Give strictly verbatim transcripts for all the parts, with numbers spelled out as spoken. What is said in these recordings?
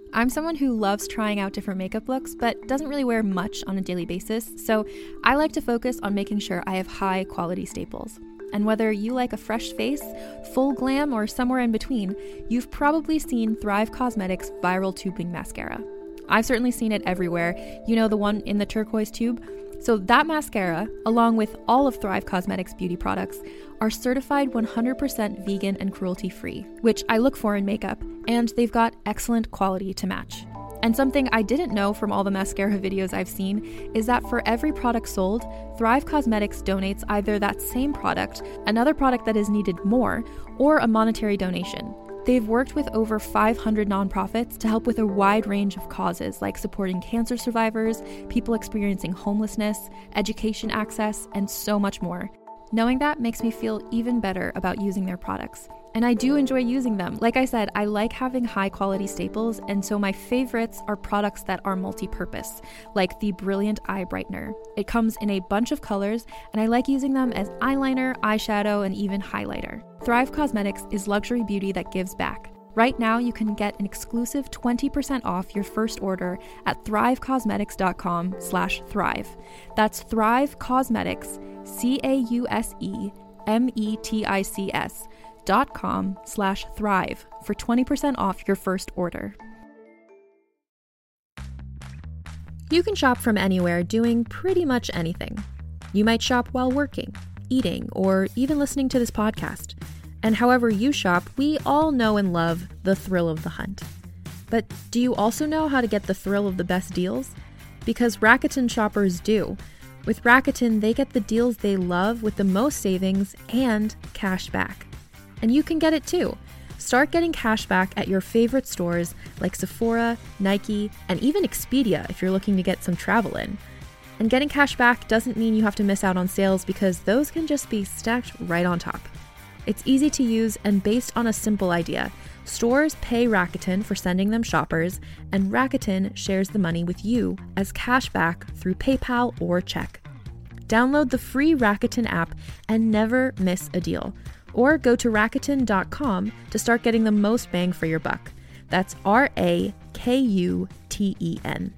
I'm someone who loves trying out different makeup looks, but doesn't really wear much on a daily basis, so I like to focus on making sure I have high quality staples. And whether you like a fresh face, full glam, or somewhere in between, you've probably seen Thrive Causemetics Viral Tubing Mascara. I've certainly seen it everywhere. You know, the one in the turquoise tube? So that mascara, along with all of Thrive Causemetics beauty products, are certified one hundred percent vegan and cruelty-free, which I look for in makeup, and they've got excellent quality to match. And something I didn't know from all the mascara videos I've seen is that for every product sold, Thrive Causemetics donates either that same product, another product that is needed more, or a monetary donation. They've worked with over five hundred nonprofits to help with a wide range of causes like supporting cancer survivors, people experiencing homelessness, education access, and so much more. Knowing that makes me feel even better about using their products. And I do enjoy using them. Like I said, I like having high quality staples, and so my favorites are products that are multi-purpose, like the Brilliant Eye Brightener. It comes in a bunch of colors, and I like using them as eyeliner, eyeshadow, and even highlighter. Thrive Causemetics is luxury beauty that gives back. Right now, you can get an exclusive twenty percent off your first order at thrivecausemetics.com slash thrive. That's Thrive Causemetics, C A U S E M E T I C S dot com slash thrive for twenty percent off your first order. You can shop from anywhere doing pretty much anything. You might shop while working, eating, or even listening to this podcast. And however you shop, we all know and love the thrill of the hunt. But do you also know how to get the thrill of the best deals? Because Rakuten shoppers do. With Rakuten, they get the deals they love with the most savings and cash back. And you can get it too. Start getting cash back at your favorite stores like Sephora, Nike, and even Expedia if you're looking to get some travel in. And getting cash back doesn't mean you have to miss out on sales, because those can just be stacked right on top. It's easy to use and based on a simple idea. Stores pay Rakuten for sending them shoppers, and Rakuten shares the money with you as cash back through PayPal or check. Download the free Rakuten app and never miss a deal. Or go to Rakuten dot com to start getting the most bang for your buck. That's R A K U T E N.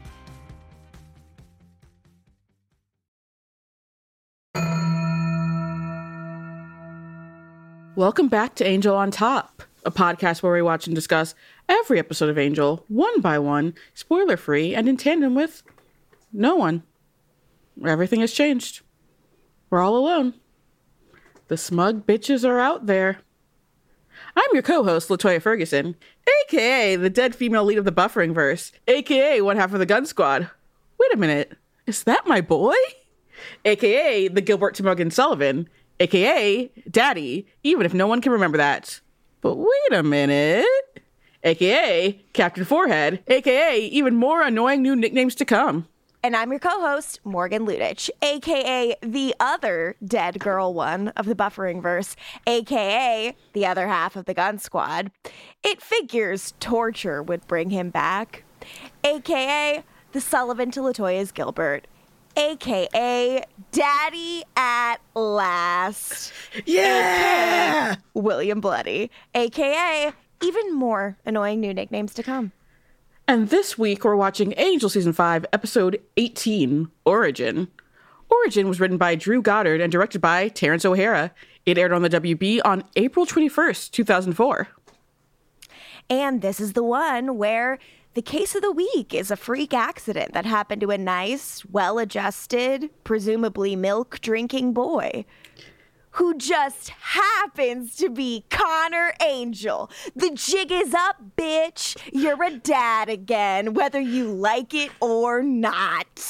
Welcome back to Angel on Top, a podcast where we watch and discuss every episode of Angel, one by one, spoiler-free, and in tandem with no one. Everything has changed. We're all alone. The smug bitches are out there. I'm your co-host, Latoya Ferguson, a k a the dead female lead of the Buffering Verse, a k a one half of the Gun Squad. Wait a minute, is that my boy? a k a the Gilbert Timogan Sullivan, a k a Daddy, even if no one can remember that. But wait a minute, a k a Captain Forehead, a k a even more annoying new nicknames to come. And I'm your co-host, Morgan Ludich, a k a the other dead girl one of the Buffering Verse, a k a the other half of the Gun Squad. It figures torture would bring him back, a k a the Sullivan to Latoya's Gilbert, a k a Daddy at Last. Yeah! A K A William Bloody, a k a even more annoying new nicknames to come. And this week, we're watching Angel Season five, Episode eighteen, Origin. Origin was written by Drew Goddard and directed by Terrence O'Hara. It aired on the W B on April twenty-first, two thousand four. And this is the one where the case of the week is a freak accident that happened to a nice, well-adjusted, presumably milk-drinking boy who just happens to be Connor Angel. The jig is up, bitch. You're a dad again, whether you like it or not.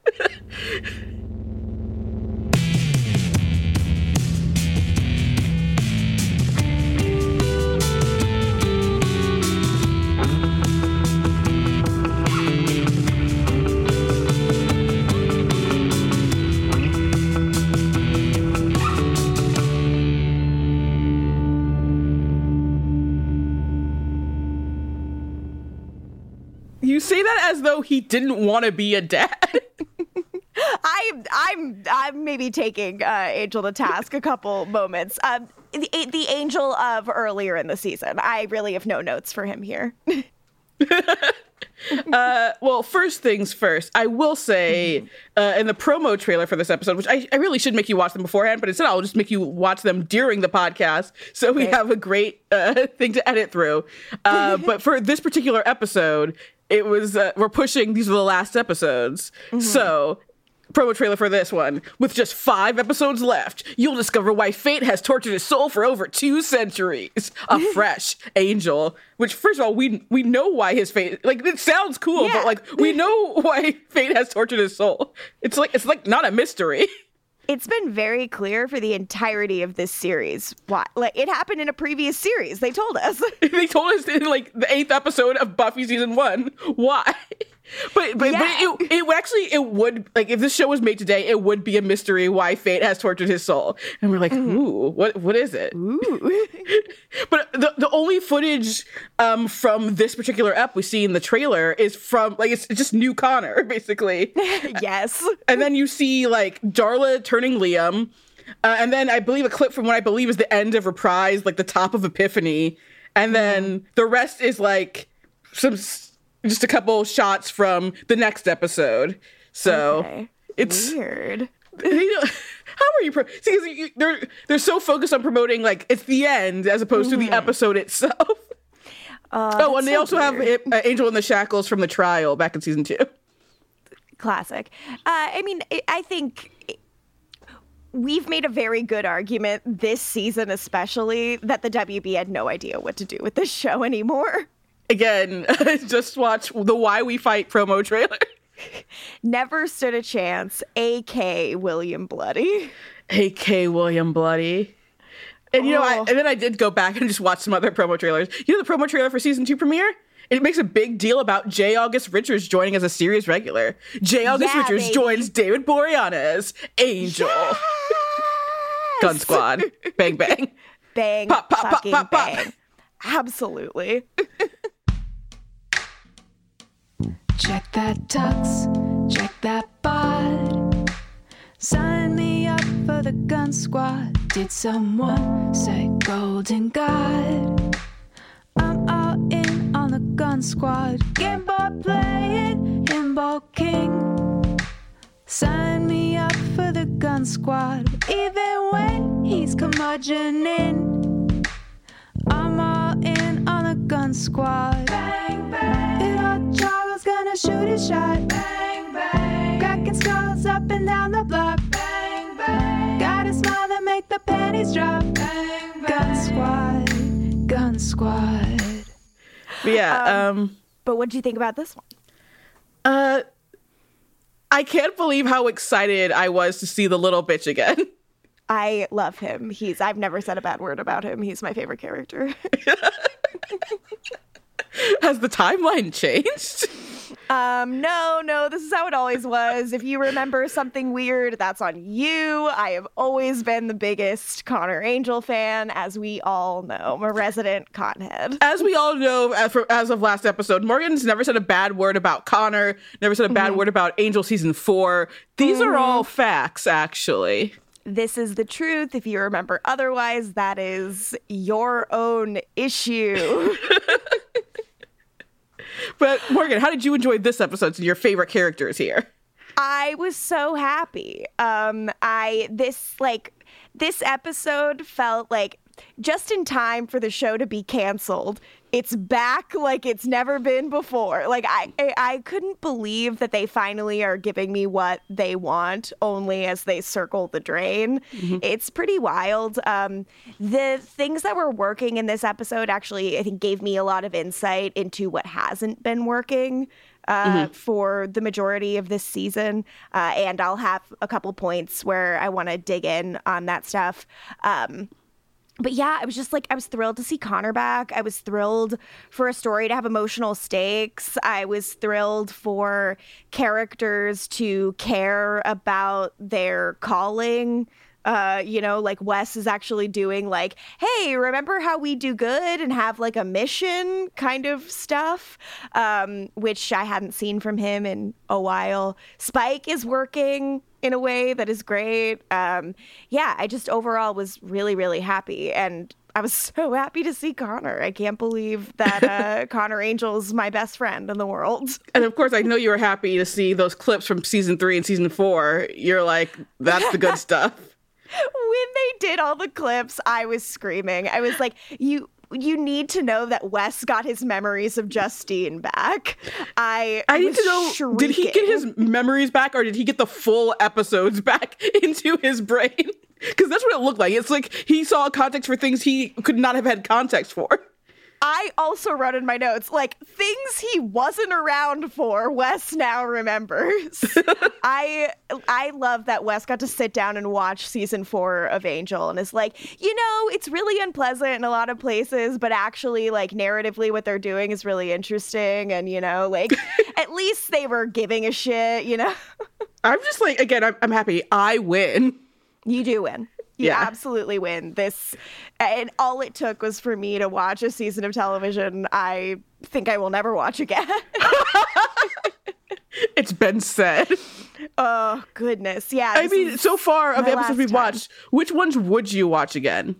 You say that as though he didn't want to be a dad. I'm I'm I'm maybe taking uh, Angel to task a couple moments. Um, the the Angel of earlier in the season. I really have no notes for him here. uh, well, first things first, I will say uh, in the promo trailer for this episode, which I, I really should make you watch them beforehand, but instead I'll just make you watch them during the podcast. So we Great. have a great uh, thing to edit through. Uh, but for this particular episode, it was, uh, we're pushing, these are the last episodes. Mm-hmm. So promo trailer for this one. With just five episodes left, you'll discover why fate has tortured his soul for over two centuries. A fresh Angel. Which, first of all, we we know why his fate... Like, it sounds cool, yeah. but, like, we know why fate has tortured his soul. It's like, it's like not a mystery. It's been very clear for the entirety of this series. Why? Like, it happened in a previous series. They told us. They told us in, like, the eighth episode of Buffy season one. Why? But but, yeah. but it, it actually, it would, like, if this show was made today, it would be a mystery why fate has tortured his soul. And we're like, mm-hmm. ooh, what what is it? Ooh. But the, the only footage um, from this particular ep we see in the trailer is from, like, it's just new Connor, basically. Yes. And then you see, like, Darla turning Liam. Uh, and then I believe a clip from what I believe is the end of Reprise, like the top of Epiphany. And then mm. the rest is, like, some... just a couple shots from the next episode. So okay. It's weird. You know, how are you? Pro- See, because you, they're they're so focused on promoting like it's the end as opposed mm-hmm. to the episode itself. Uh, oh, and they so also weird. have uh, Angel in the Shackles from the trial back in season two. Classic. Uh, I mean, I think we've made a very good argument this season, especially that the W B had no idea what to do with this show anymore. Again, just watch the Why We Fight promo trailer. Never stood a chance. A K William Bloody. A K William Bloody. And you oh. know, I, and then I did go back and just watch some other promo trailers. You know the promo trailer for season two premiere? It makes a big deal about J. August Richards joining as a series regular. J. August yeah, Richards baby. joins David Boreanaz as Angel. Yes! Gun Squad. Bang, bang. Bang, pop, pop, pop, pop, bang. Pop. Absolutely. Check that tux, check that bod. Sign me up for the Gun Squad. Did someone say Golden God? I'm all in on the Gun Squad. Game boy playing, Himbo King. Sign me up for the Gun Squad. Even when he's curmudgeoning, I'm all in on the Gun Squad. Bang, bang. It all Charles gonna shoot his shot. Bang, bang. Cracking skulls up and down the block. Bang, bang. Got a smile that make the panties drop. Bang, bang. Gun Squad, Gun Squad. But yeah, um, um but what do you think about this one? Uh, I can't believe how excited I was to see the little bitch again. I love him. He's I've never said a bad word about him. He's my favorite character. Has the timeline changed? Um, no, no, this is how it always was. If you remember something weird, that's on you. I have always been the biggest Connor Angel fan, as we all know. I'm a resident Conhead. As we all know, as, for, as of last episode, Morgan's never said a bad word about Connor, never said a bad mm-hmm. word about Angel season four. These mm-hmm. are all facts, actually. This is the truth. If you remember otherwise, that is your own issue. But Morgan, how did you enjoy this episode? So your favorite characters here? I was so happy. Um, I this like this episode felt like just in time for the show to be canceled. It's back like it's never been before. Like I, I, I couldn't believe that they finally are giving me what they want, only as they circle the drain. Mm-hmm. It's pretty wild. Um, the things that were working in this episode actually, I think, gave me a lot of insight into what hasn't been working uh, mm-hmm. for the majority of this season. Uh, and I'll have a couple points where I want to dig in on that stuff. Um, But yeah, I was just like, I was thrilled to see Connor back. I was thrilled for a story to have emotional stakes. I was thrilled for characters to care about their calling. Uh, you know, like Wes is actually doing like, hey, remember how we do good and have like a mission kind of stuff, um, which I hadn't seen from him in a while. Spike is working in a way that is great. Um, yeah, I just overall was really, really happy. And I was so happy to see Connor. I can't believe that uh, Connor Angel's my best friend in the world. And of course, I know you were happy to see those clips from season three and season four. You're like, that's the good stuff. When they did all the clips, I was screaming. I was like, you you need to know that Wes got his memories of Justine back. I I need was to know, shrieking. did he get his memories back or did he get the full episodes back into his brain? Because that's what it looked like. It's like he saw context for things he could not have had context for. I also wrote in my notes, like, things he wasn't around for, Wes now remembers. I I love that Wes got to sit down and watch season four of Angel and is like, you know, it's really unpleasant in a lot of places, but actually, like, narratively what they're doing is really interesting. And, you know, like, at least they were giving a shit, you know? I'm just like, again, I'm, I'm happy. I win. You do win. You Yeah. absolutely win. This, and all it took was for me to watch a season of television I think I will never watch again. It's been said. Oh, goodness. Yeah. I this mean, is so far of my the episodes last we've time. watched, which ones would you watch again?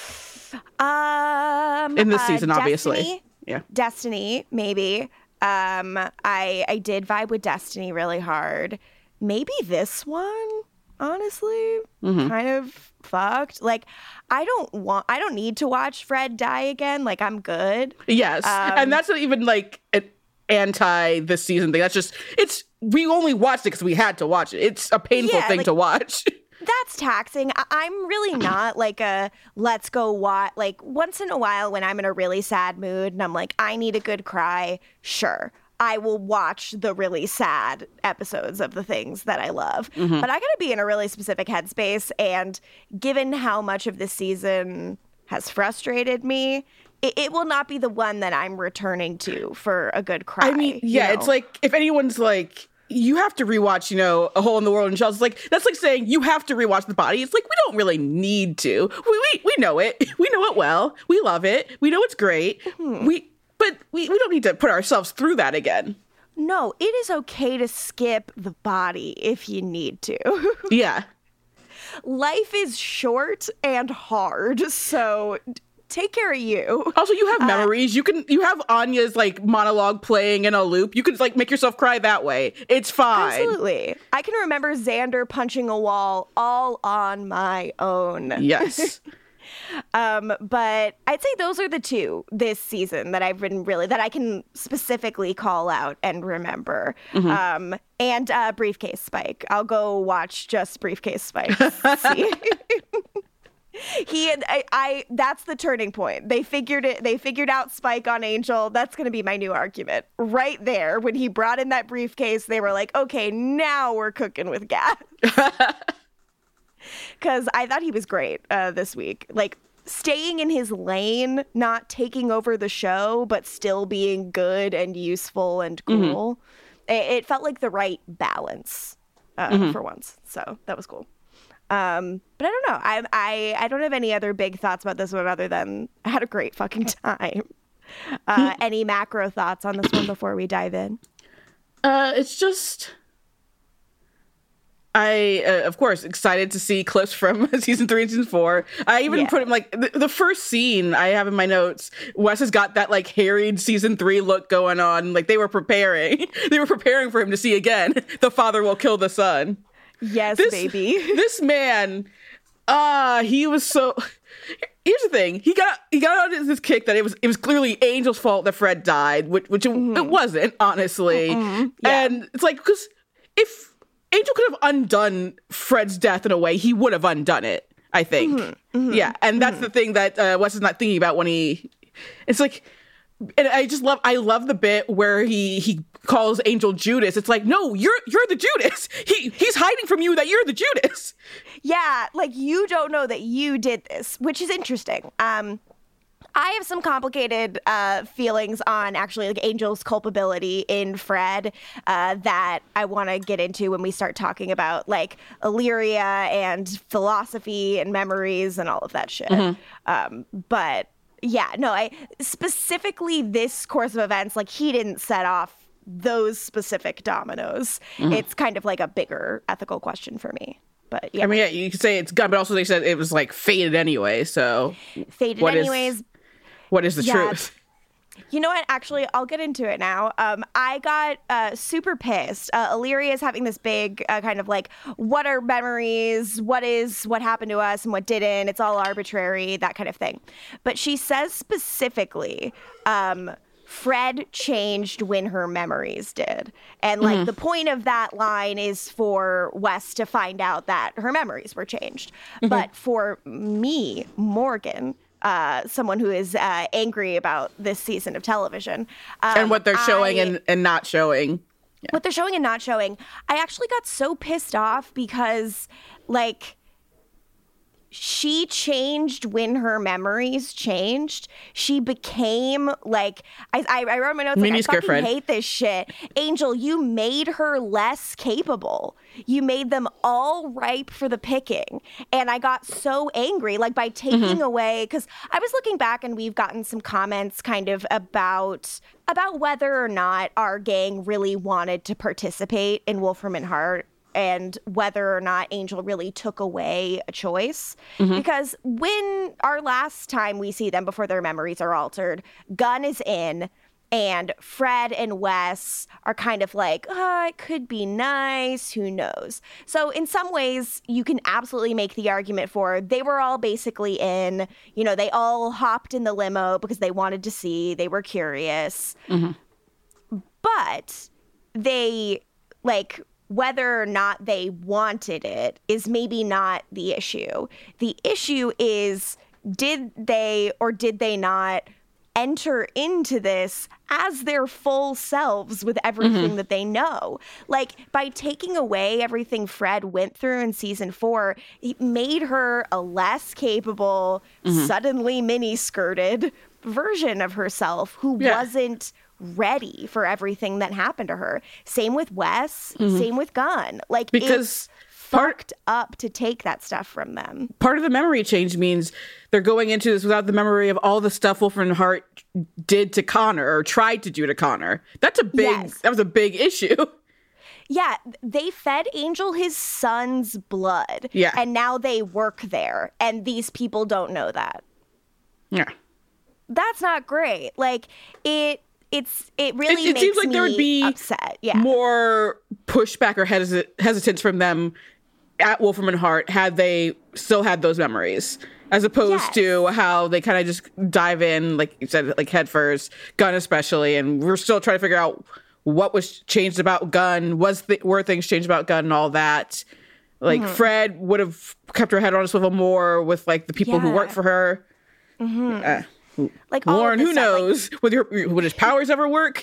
Um, In this uh, season, obviously. Destiny, Yeah. Destiny, maybe. Um, I I did vibe with Destiny really hard. Maybe this one, honestly, Mm-hmm. kind of fucked. Like, I don't want, I don't need to watch Fred die again. Like, I'm good. Yes. Um, and that's not even like an anti this season thing. That's just, it's, we only watched it because we had to watch it. It's a painful Yeah, thing like- to watch. That's taxing. I- I'm really not like a let's go watch. Like, once in a while when I'm in a really sad mood and I'm like, I need a good cry, sure, I will watch the really sad episodes of the things that I love. But I got to be in a really specific headspace. And given how much of this season has frustrated me, it, it will not be the one that I'm returning to for a good cry. I mean, you yeah, know? it's like if anyone's like, you have to rewatch, you know, A Hole in the World and Shells. Like, that's like saying you have to rewatch The Body. It's like, we don't really need to. We we, we know it. We know it well. We love it. We know it's great. Mm-hmm. We But we, we don't need to put ourselves through that again. No, it is okay to skip The Body if you need to. Yeah. Life is short and hard, so d- take care of you. Also, you have memories. You can you have Anya's like monologue playing in a loop. You could like make yourself cry that way. It's fine. Absolutely. I can remember Xander punching a wall all on my own. Yes. Um, but I'd say those are the two this season that I've been really, that I can specifically call out and remember. Um, and uh, Briefcase Spike. I'll go watch just Briefcase Spike. See? He and I, I, that's the turning point. They figured it, they figured out Spike on Angel. That's going to be my new argument. Right there, when he brought in that briefcase, they were like, okay, now we're cooking with gas. Because I thought he was great uh, this week. Like, staying in his lane, not taking over the show, but still being good and useful and cool. It, it felt like the right balance uh, for once. So that was cool. Um, but I don't know. I, I I don't have any other big thoughts about this one other than I had a great fucking time. Uh, any macro thoughts on this one before we dive in? Uh, it's just, I, uh, of course, excited to see clips from season three and season four. I even Yeah. put him like the, the first scene I have in my notes. Wes has got that like harried season three look going on. Like they were preparing, they were preparing for him to see again. The father will kill the son. Yes, This- baby. This man, ah, uh, he was so. Here's the thing: he got he got on this kick that it was it was clearly Angel's fault that Fred died, which which it, it wasn't, honestly. Mm-hmm. Yeah. And it's like, because if Angel could have undone Fred's death in a way, he would have undone it. I think, Mm-hmm. yeah. And that's the thing that uh, Wes is not thinking about when he. It's like. And I just love, I love the bit where he he calls Angel Judas. It's like, no, you're you're the Judas. He he's hiding from you that you're the Judas. Yeah, like you don't know that you did this, which is interesting. Um, I have some complicated uh, feelings on actually like Angel's culpability in Fred uh, that I want to get into when we start talking about like Illyria and philosophy and memories and all of that shit. Um, but yeah, no, I specifically this course of events, like he didn't set off those specific dominoes. It's kind of like a bigger ethical question for me. But yeah. I mean, yeah, you could say it's gone, but also they said it was like fated anyway. So Fated what anyways. Is, what is the Yeah. truth? You know what? Actually, I'll get into it now. Um, I got uh, super pissed. Uh, Illyria is having this big uh, kind of like, what are memories? What is what happened to us and what didn't? It's all arbitrary, that kind of thing. But she says specifically, um, Fred changed when her memories did. And like mm-hmm. the point of that line is for Wes to find out that her memories were changed. Mm-hmm. But for me, Morgan, Uh, someone who is uh, angry about this season of television. Um, and what they're showing I, and, and not showing. Yeah. What they're showing and not showing. I actually got so pissed off because, like, she changed when her memories changed. She became, like, I, I, I wrote in my notes, like, I fucking Fred. hate this shit. Angel, you made her less capable. You made them all ripe for the picking. And I got so angry, like, by taking mm-hmm. away, because I was looking back and we've gotten some comments kind of about about whether or not our gang really wanted to participate in Wolfram and Hart, and whether or not Angel really took away a choice. Mm-hmm. Because when our last time we see them before their memories are altered, Gunn is in, and Fred and Wes are kind of like, oh, it could be nice, who knows? So in some ways, you can absolutely make the argument for they were all basically in, you know, they all hopped in the limo because they wanted to see, they were curious. Mm-hmm. But they, like, whether or not they wanted it is maybe not the issue. The issue is, did they or did they not enter into this as their full selves with everything mm-hmm. that they know? Like, by taking away everything Fred went through in season four, it made her a less capable, mm-hmm. suddenly mini-skirted version of herself who yeah. wasn't ready for everything that happened to her. Same with Wes, mm-hmm. same with Gunn. Like, because it's fucked up to take that stuff from them. Part of the memory change means they're going into this without the memory of all the stuff Wolfram and Hart did to Connor or tried to do to Connor. That's a big, yes. that was a big issue. Yeah, they fed Angel his son's blood. Yeah. And now they work there. And these people don't know that. Yeah. That's not great. Like, it... It's it really it, it makes seems like me there would be upset. Yeah. more pushback or hesit- hesitance from them at Wolfram and Hart had they still had those memories, as opposed yes. to how they kind of just dive in, like you said, like head first, Gunn especially, and we're still trying to figure out what was changed about Gunn, was th- were things changed about Gunn and all that. Like mm-hmm. Fred would have kept her head on a swivel more with like the people yeah. who work for her. Mm-hmm. Uh, Like Lauren, who stuff, knows? like, would your would his powers ever work?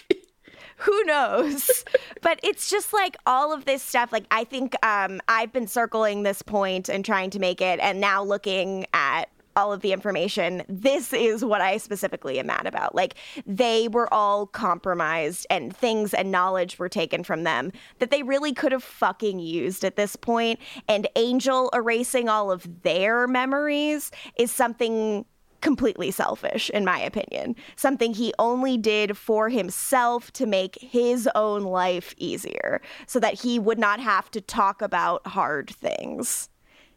Who knows? But it's just like all of this stuff. Like, I think um, I've been circling this point and trying to make it, and now looking at all of the information, this is what I specifically am mad about. Like, they were all compromised and things and knowledge were taken from them that they really could have fucking used at this point. And Angel erasing all of their memories is something completely selfish, in my opinion. Something he only did for himself to make his own life easier so that he would not have to talk about hard things.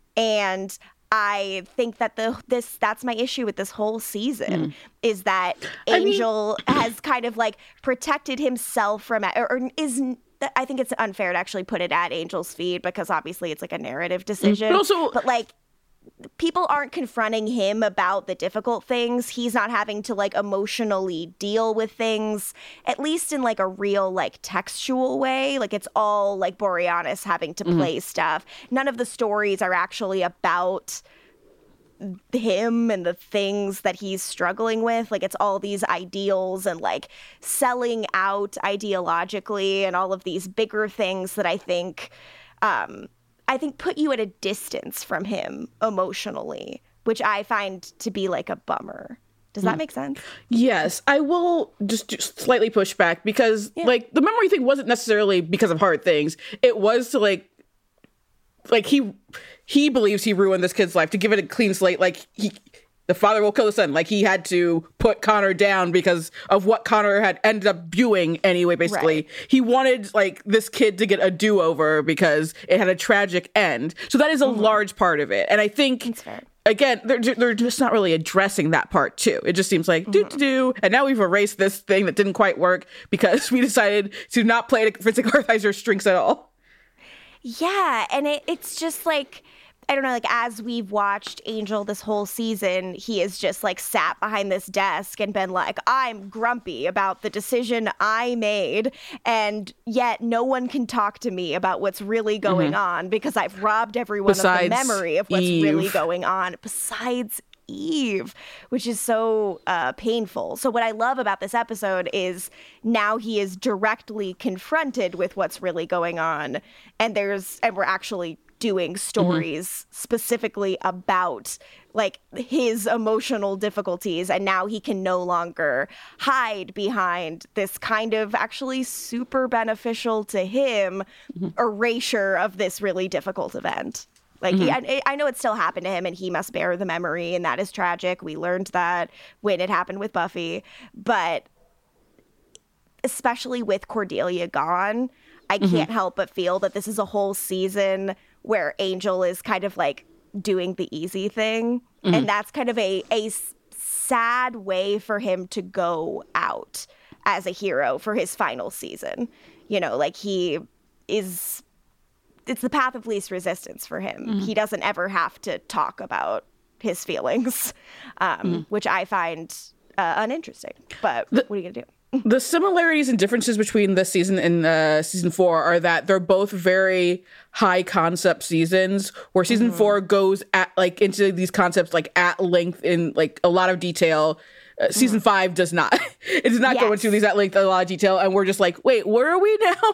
And I think that the this that's my issue with this whole season mm. is that Angel I mean, has kind of like protected himself from or, or is I think it's unfair to actually put it at Angel's feet because obviously it's like a narrative decision. But also, but like people aren't confronting him about the difficult things. He's not having to like emotionally deal with things, at least in like a real like textual way. Like it's all like Boreanaz having to play mm-hmm. stuff. None of the stories are actually about him and the things that he's struggling with. Like it's all these ideals and like selling out ideologically and all of these bigger things that I think um I think put you at a distance from him emotionally, which I find to be like a bummer. Does that make sense? Yes. I will just, just slightly push back because yeah. like the memory thing wasn't necessarily because of hard things. It was to like, like he, he believes he ruined this kid's life to give it a clean slate. Like he, the father will kill the son. Like, he had to put Connor down because of what Connor had ended up viewing anyway, basically. Right. He wanted, like, this kid to get a do-over because it had a tragic end. So that is a mm-hmm. large part of it. And I think, again, they're, they're just not really addressing that part, too. It just seems like, mm-hmm. do-do-do. And now we've erased this thing that didn't quite work because we decided to not play to Vincent Kartheiser's strengths at all. Yeah, and it, it's just, like... I don't know, like, as we've watched Angel this whole season, he has just, like, sat behind this desk and been like, I'm grumpy about the decision I made, and yet no one can talk to me about what's really going mm-hmm. on because I've robbed everyone besides of the memory of what's Eve. really going on, besides Eve, which is so uh, painful. So what I love about this episode is now he is directly confronted with what's really going on, and there's, and we're actually doing stories mm-hmm. specifically about like his emotional difficulties, and now he can no longer hide behind this kind of actually super beneficial to him mm-hmm. erasure of this really difficult event. Like, mm-hmm. he, I, I know it still happened to him and he must bear the memory, and that is tragic. We learned that when it happened with Buffy, but especially with Cordelia gone, I mm-hmm. can't help but feel that this is a whole season where Angel is kind of like doing the easy thing. Mm-hmm. And that's kind of a, a sad way for him to go out as a hero for his final season. You know, like he is, it's the path of least resistance for him. Mm-hmm. He doesn't ever have to talk about his feelings, um, mm-hmm. which I find uh, uninteresting. But the- what are you going to do? The similarities and differences between this season and uh, season four are that they're both very high concept seasons, where season mm-hmm. four goes at like into these concepts like at length in like a lot of detail. Uh, season mm-hmm. five does not. It does not yes. go into these at length, a lot of detail, and we're just like, wait, where are we now?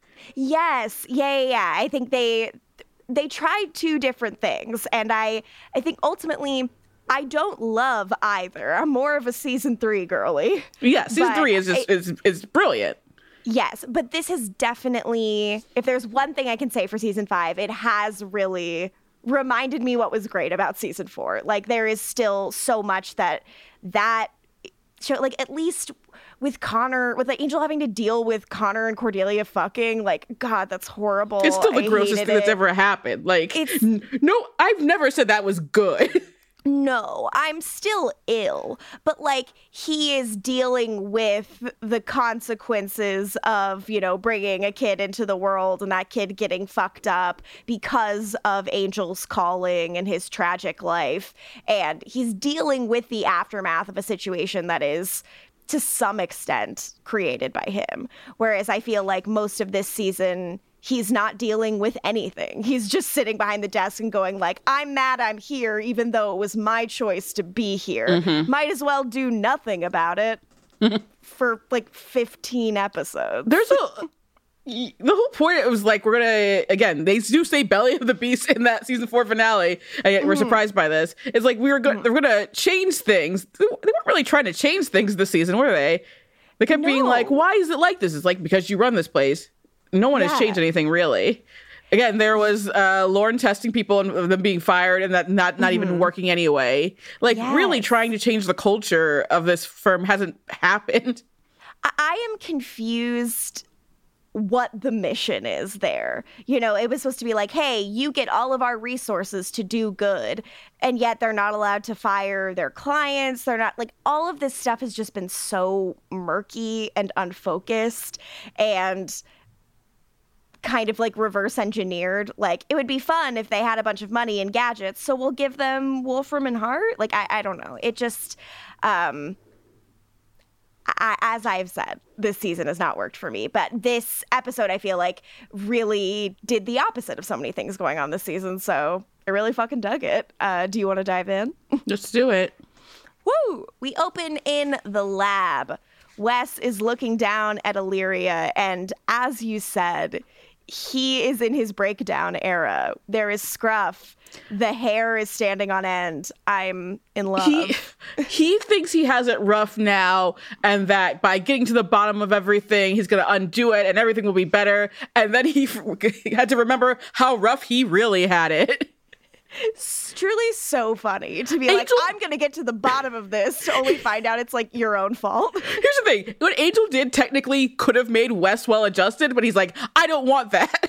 Yes, yeah, yeah, yeah. I think they they tried two different things, and I I think ultimately, I don't love either. I'm more of a season three girly. Yeah, season three is just, I, is is brilliant. Yes, but this has definitely, if there's one thing I can say for season five, it has really reminded me what was great about season four. Like, there is still so much that that show, like, at least with Connor, with like Angel having to deal with Connor and Cordelia fucking, like, God, that's horrible. It's still the I grossest thing that's ever happened. Like, it's, n- no, I've never said that was good. No, I'm still ill, but like he is dealing with the consequences of, you know, bringing a kid into the world and that kid getting fucked up because of Angel's calling and his tragic life. And he's dealing with the aftermath of a situation that is to some extent created by him. Whereas I feel like most of this season, he's not dealing with anything. He's just sitting behind the desk and going like, I'm mad I'm here, even though it was my choice to be here. Mm-hmm. Might as well do nothing about it for like fifteen episodes. There's a... The whole point, it was like, we're gonna, again, they do say belly of the beast in that season four finale, and yet we're mm. surprised by this. It's like, we were going, mm. they're gonna change things. They weren't really trying to change things this season, were they? They kept no. being like, why is it like this? It's like, because you run this place. No one yeah. has changed anything, really. Again, there was uh, Lauren testing people and them being fired and that not, not mm-hmm. even working anyway. Like, yes. really trying to change the culture of this firm hasn't happened. I am confused what the mission is there. You know, it was supposed to be like, hey, you get all of our resources to do good, and yet they're not allowed to fire their clients. They're not, like, all of this stuff has just been so murky and unfocused and kind of like reverse engineered. Like, it would be fun if they had a bunch of money and gadgets, so we'll give them Wolfram and Hart. Like, I, I don't know. It just, um, I, as I've said, this season has not worked for me. But this episode, I feel like, really did the opposite of so many things going on this season. So I really fucking dug it. Uh, do you want to dive in? Let's do it. Woo! We open in the lab. Wes is looking down at Illyria, and as you said, he is in his breakdown era. There is scruff. The hair is standing on end. I'm in love. He, he thinks he has it rough now, and that by getting to the bottom of everything, he's going to undo it and everything will be better. And then he, he had to remember how rough he really had it. It's truly so funny to be like, Angel- I'm going to get to the bottom of this to only find out it's like your own fault. Here's the thing. What Angel did technically could have made Wes well adjusted, but he's like, I don't want that.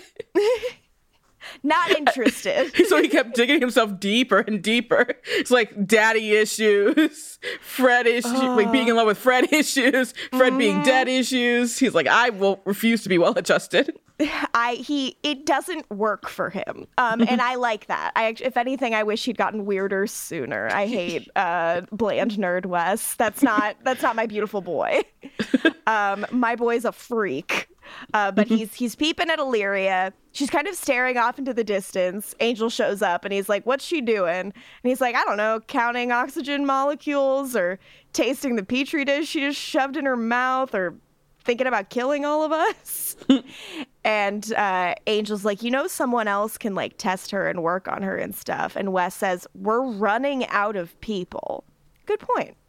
Not interested. So he kept digging himself deeper and deeper. It's like daddy issues, Fred issues, uh, like being in love with Fred issues, Fred mm-hmm. being dead issues. He's like, I will refuse to be well adjusted. I he it doesn't work for him, um, and I like that. I if anything, I wish he'd gotten weirder sooner. I hate uh, bland nerd Wes. That's not that's not my beautiful boy. Um, my boy's a freak, uh, but he's he's peeping at Illyria. She's kind of staring off into the distance. Angel shows up and he's like, "What's she doing?" And he's like, "I don't know, counting oxygen molecules or tasting the petri dish she just shoved in her mouth or." Thinking about killing all of us. And uh, Angel's like, you know, someone else can like test her and work on her and stuff. And Wes says, we're running out of people. Good point.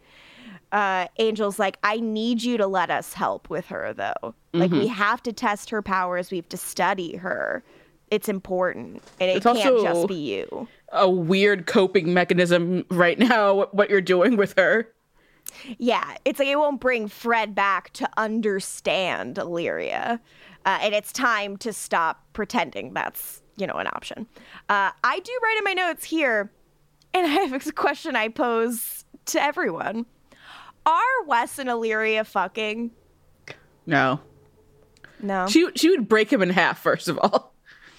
Uh, Angel's like, I need you to let us help with her, though. Like, mm-hmm. we have to test her powers. We have to study her. It's important. And it it's can't just be you. A weird coping mechanism right now, what you're doing with her. Yeah, it's like it won't bring Fred back to understand Illyria. Uh, and it's time to stop pretending that's, you know, an option. Uh, I do write in my notes here, and I have a question I pose to everyone. Are Wes and Illyria fucking? No. No? She, she would break him in half, first of all.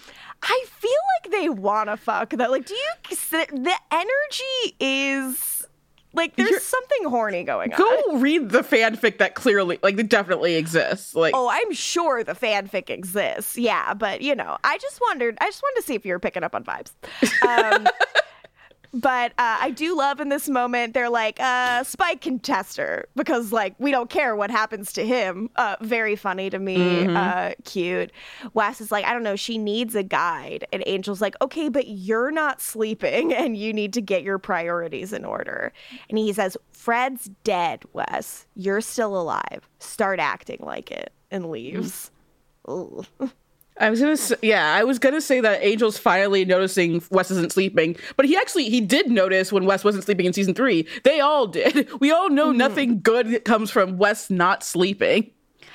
I feel like they want to fuck, though. Like, do you... The energy is... Like, there's You're, something horny going on. Go read the fanfic that clearly, like, it definitely exists. Like, oh, I'm sure the fanfic exists. Yeah, but, you know, I just wondered, I just wanted to see if you were picking up on vibes. Um, but uh, I do love in this moment, they're like, uh, Spike can test her because, like, we don't care what happens to him. Uh, very funny to me. Mm-hmm. Uh, cute. Wes is like, I don't know, she needs a guide. And Angel's like, okay, but you're not sleeping and you need to get your priorities in order. And he says, Fred's dead, Wes. You're still alive. Start acting like it. And leaves. Mm-hmm. I was gonna say, yeah, I was gonna say that Angel's finally noticing Wes isn't sleeping, but he actually he did notice when Wes wasn't sleeping in season three. They all did. We all know mm-hmm. nothing good comes from Wes not sleeping.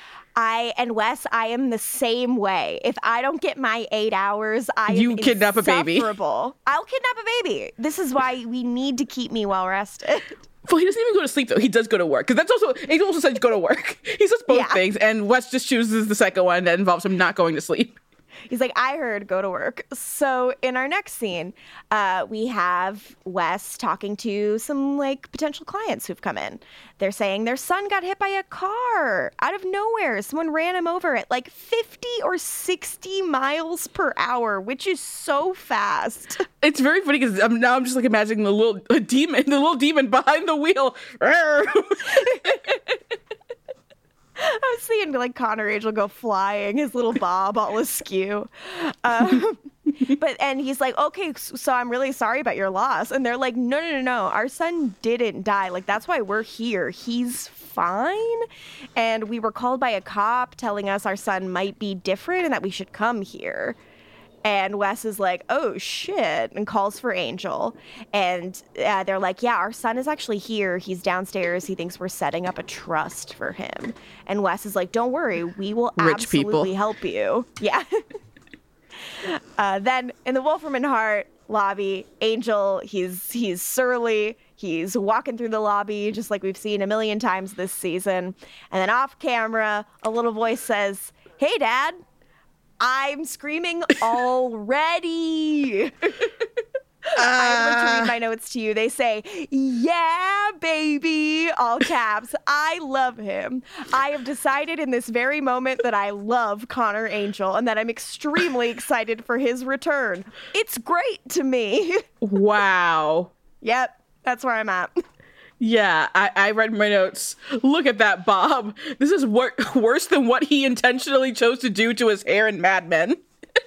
I and Wes, I am the same way. If I don't get my eight hours, I you am kidnap a baby. I'll kidnap a baby. This is why we need to keep me well rested. Well, he doesn't even go to sleep, though. He does go to work. Because that's also, Angel also said go to work. He says both yeah. things, and Wes just chooses the second one that involves him not going to sleep. He's like, I heard go to work. So in our next scene, uh, we have Wes talking to some like potential clients who've come in. They're saying their son got hit by a car out of nowhere. Someone ran him over at like fifty or sixty miles per hour, which is so fast. It's very funny because I'm, now I'm just like imagining the little a demon, the little demon behind the wheel. I was seeing like Connor Angel go flying, his little bob all askew. Um, but and he's like, okay, so I'm really sorry about your loss. And they're like, no, no, no, no. Our son didn't die. Like, that's why we're here. He's fine. And we were called by a cop telling us our son might be different and that we should come here. And Wes is like, oh, shit, and calls for Angel. And uh, they're like, yeah, our son is actually here. He's downstairs. He thinks we're setting up a trust for him. And Wes is like, don't worry. We will Rich absolutely people. help you. Yeah. uh, then in the Wolferman Hart lobby, Angel, he's he's surly. He's walking through the lobby just like we've seen a million times this season. And then off camera, a little voice says, hey, Dad. I'm screaming already. uh, I would like to read my notes to you. They say, yeah, baby, all caps. I love him. I have decided in this very moment that I love Connor Angel and that I'm extremely excited for his return. It's great to me. Wow. Yep, that's where I'm at. Yeah, I, I read my notes. Look at that, Bob. This is wor- worse than what he intentionally chose to do to his hair in Mad Men.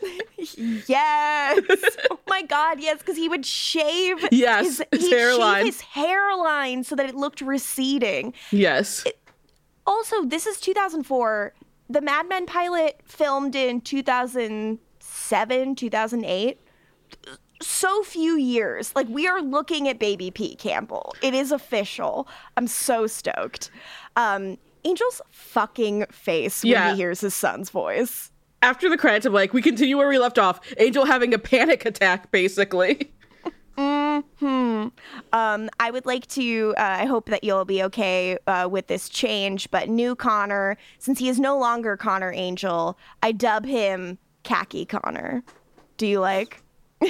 Yes. Oh my God, yes, because he would shave yes, his, his he'd hairline. Shave his hairline so that it looked receding. Yes. It, also, this is two thousand four. The Mad Men pilot filmed in two thousand seven, two thousand eight. so few years. Like, we are looking at baby Pete Campbell. It is official. I'm so stoked. Um, Angel's fucking face when Yeah. he hears his son's voice. After the credits, I'm like, we continue where we left off. Angel having a panic attack, basically. Hmm. Um, I would like to, uh, I hope that you'll be okay uh, with this change, but new Connor, since he is no longer Connor Angel, I dub him Khaki Connor. Do you like?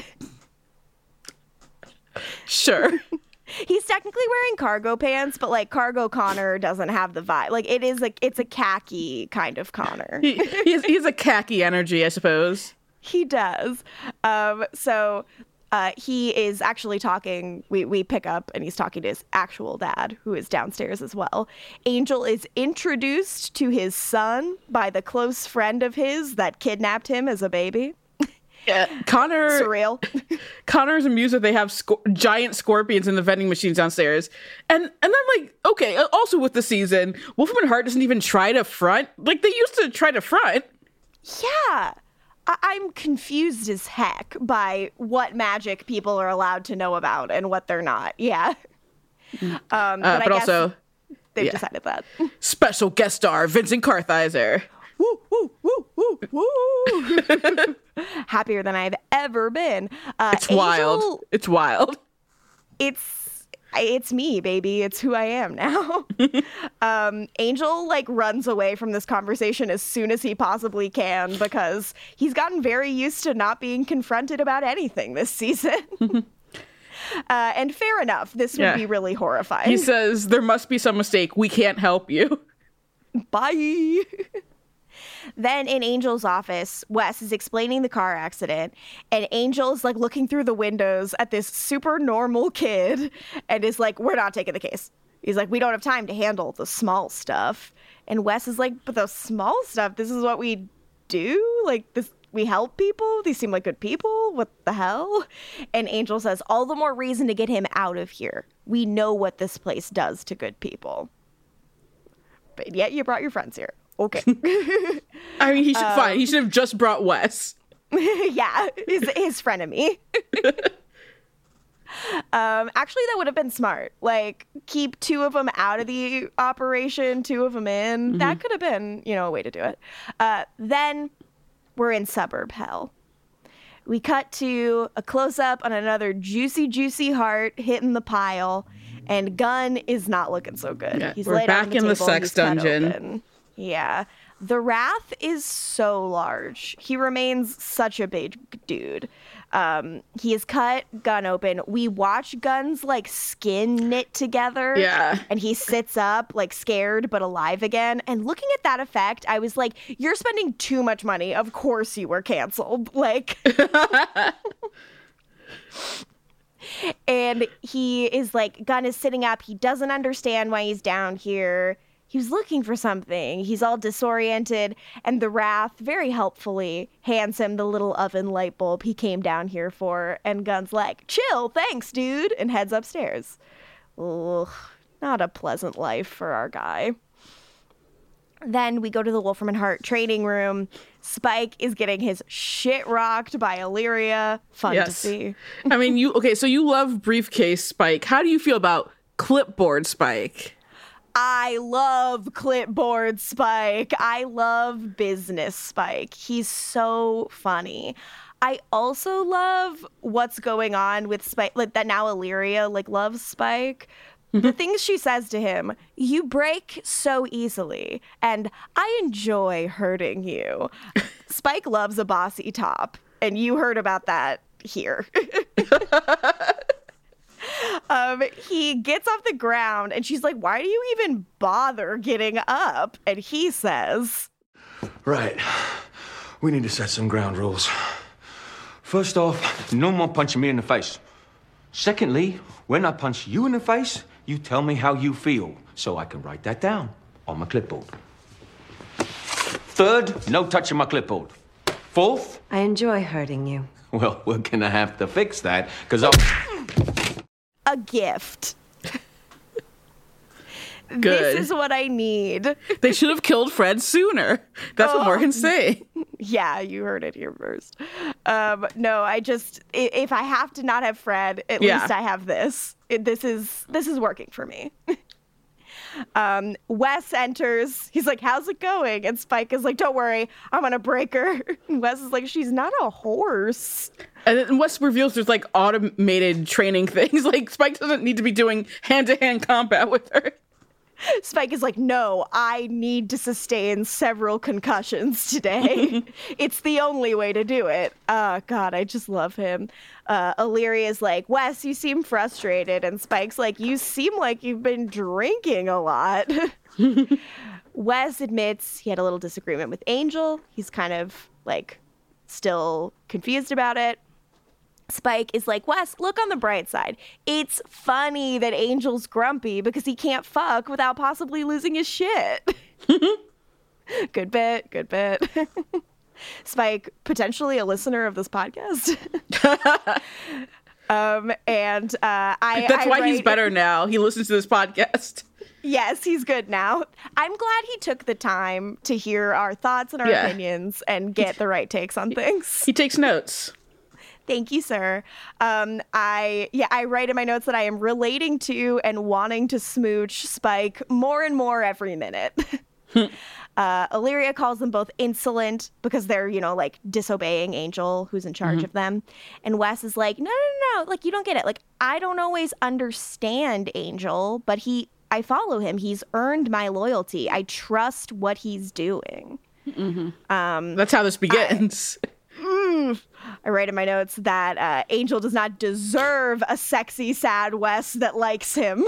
Sure. He's technically wearing cargo pants, but like cargo Connor doesn't have the vibe. Like it is like it's a khaki kind of Connor. he, he's, he's a khaki energy, I suppose. He does. Um, so uh, he is actually talking. We we pick up and he's talking to his actual dad, who is downstairs as well. Angel is introduced to his son by the close friend of his that kidnapped him as a baby. Yeah. Connor Surreal. Connor's amused that they have sco- giant scorpions in the vending machines downstairs. And and I'm like, okay, also with the season, Wolfram and Hart doesn't even try to front. Like, they used to try to front. Yeah. I- I'm confused as heck by what magic people are allowed to know about and what they're not. Yeah. Um, but Uh, I but guess also, they've yeah. decided that. special guest star, Vincent Kartheiser. Woo, woo, woo, woo, woo. Happier than I've ever been. Uh, It's Angel, wild. It's wild. It's it's me, baby. It's who I am now. um, Angel like runs away from this conversation as soon as he possibly can because he's gotten very used to not being confronted about anything this season. uh, and fair enough. This would Yeah. be really horrifying. He says, there must be some mistake. We can't help you. Bye. Then in Angel's office, Wes is explaining the car accident, and Angel's like looking through the windows at this super normal kid and is like, we're not taking the case. He's like, we don't have time to handle the small stuff. And Wes is like, but the small stuff, this is what we do? Like, this, we help people? These seem like good people? What the hell? And Angel says, all the more reason to get him out of here. We know what this place does to good people. But yet you brought your friends here. Okay. I mean, he should fine. He should have just brought Wes. Yeah, his, his frenemy. um, actually, that would have been smart. Like, keep two of them out of the operation, two of them in. Mm-hmm. That could have been, you know, a way to do it. Uh, then we're in suburb hell. We cut to a close-up on another juicy, juicy heart hitting the pile, and Gunn is not looking so good. Yeah, He's we're laid back on the in the table, sex he's cut dungeon. open. Yeah. The Wrath is so large. He remains such a big dude. Um, he is cut Gunn open. We watch Gunn's like skin knit together. Yeah. And he sits up like scared but alive again. And looking at that effect, I was like, you're spending too much money. Of course you were canceled. Like And he is like, Gunn is sitting up. He doesn't understand why he's down here. He was looking for something. He's all disoriented. And the Wrath very helpfully hands him the little oven light bulb he came down here for. And Gunn's like, chill, thanks, dude, and heads upstairs. Ugh, not a pleasant life for our guy. Then we go to the Wolfram and Hart training room. Spike is getting his shit rocked by Illyria. Fun Yes. to see. I mean, you okay, so you love Briefcase Spike. How do you feel about Clipboard Spike? I love Clipboard Spike. I love Business Spike. He's so funny. I also love what's going on with Spike, like that now Illyria like loves Spike. The things she says to him, you break so easily, and I enjoy hurting you. Spike loves a bossy top, and you heard about that here. um, he gets off the ground, and she's like, why do you even bother getting up? And he says, Right. We need to set some ground rules. First off, no more punching me in the face. Secondly, when I punch you in the face, you tell me how you feel, so I can write that down on my clipboard. Third, no touching my clipboard. Fourth, I enjoy hurting you. well, we're gonna have to fix that, because I'll... a gift. Good. This is what I need. They should have killed Fred sooner. That's Oh. what Morgan's saying. Yeah, you heard it here first. Um, no, I just i- if I have to not have Fred, at Yeah. least I have this. It, this is this is working for me. um, Wes enters. He's like, "How's it going?" And Spike is like, "Don't worry, I'm gonna break her." And Wes is like, "She's not a horse." And then Wes reveals there's like automated training things. Like Spike doesn't need to be doing hand-to-hand combat with her. Spike is like, "No, I need to sustain several concussions today. It's the only way to do it." Oh, God, I just love him. Uh, Illyria is like, "Wes, you seem frustrated." And Spike's like, "You seem like you've been drinking a lot." Wes admits he had a little disagreement with Angel. He's kind of like still confused about it. Spike is like, "Wes, look on the bright side. It's funny that Angel's grumpy because he can't fuck without possibly losing his shit." Good bit, good bit. Spike, potentially a listener of this podcast. um, and uh, I. That's I why he's write- better now. He listens to this podcast. Yes, he's good now. I'm glad he took the time to hear our thoughts and our Yeah. opinions and get the right takes on things. He takes notes. Thank you, sir. Um, I yeah, I write in my notes that I am relating to and wanting to smooch Spike more and more every minute. uh, Illyria calls them both insolent because they're, you know, like disobeying Angel, who's in charge of them. And Wes is like, "No, no, no, like you don't get it. Like I don't always understand Angel, but he, I follow him. He's earned my loyalty. I trust what he's doing." That's how this begins. I write in my notes that uh, Angel does not deserve a sexy, sad Wes that likes him.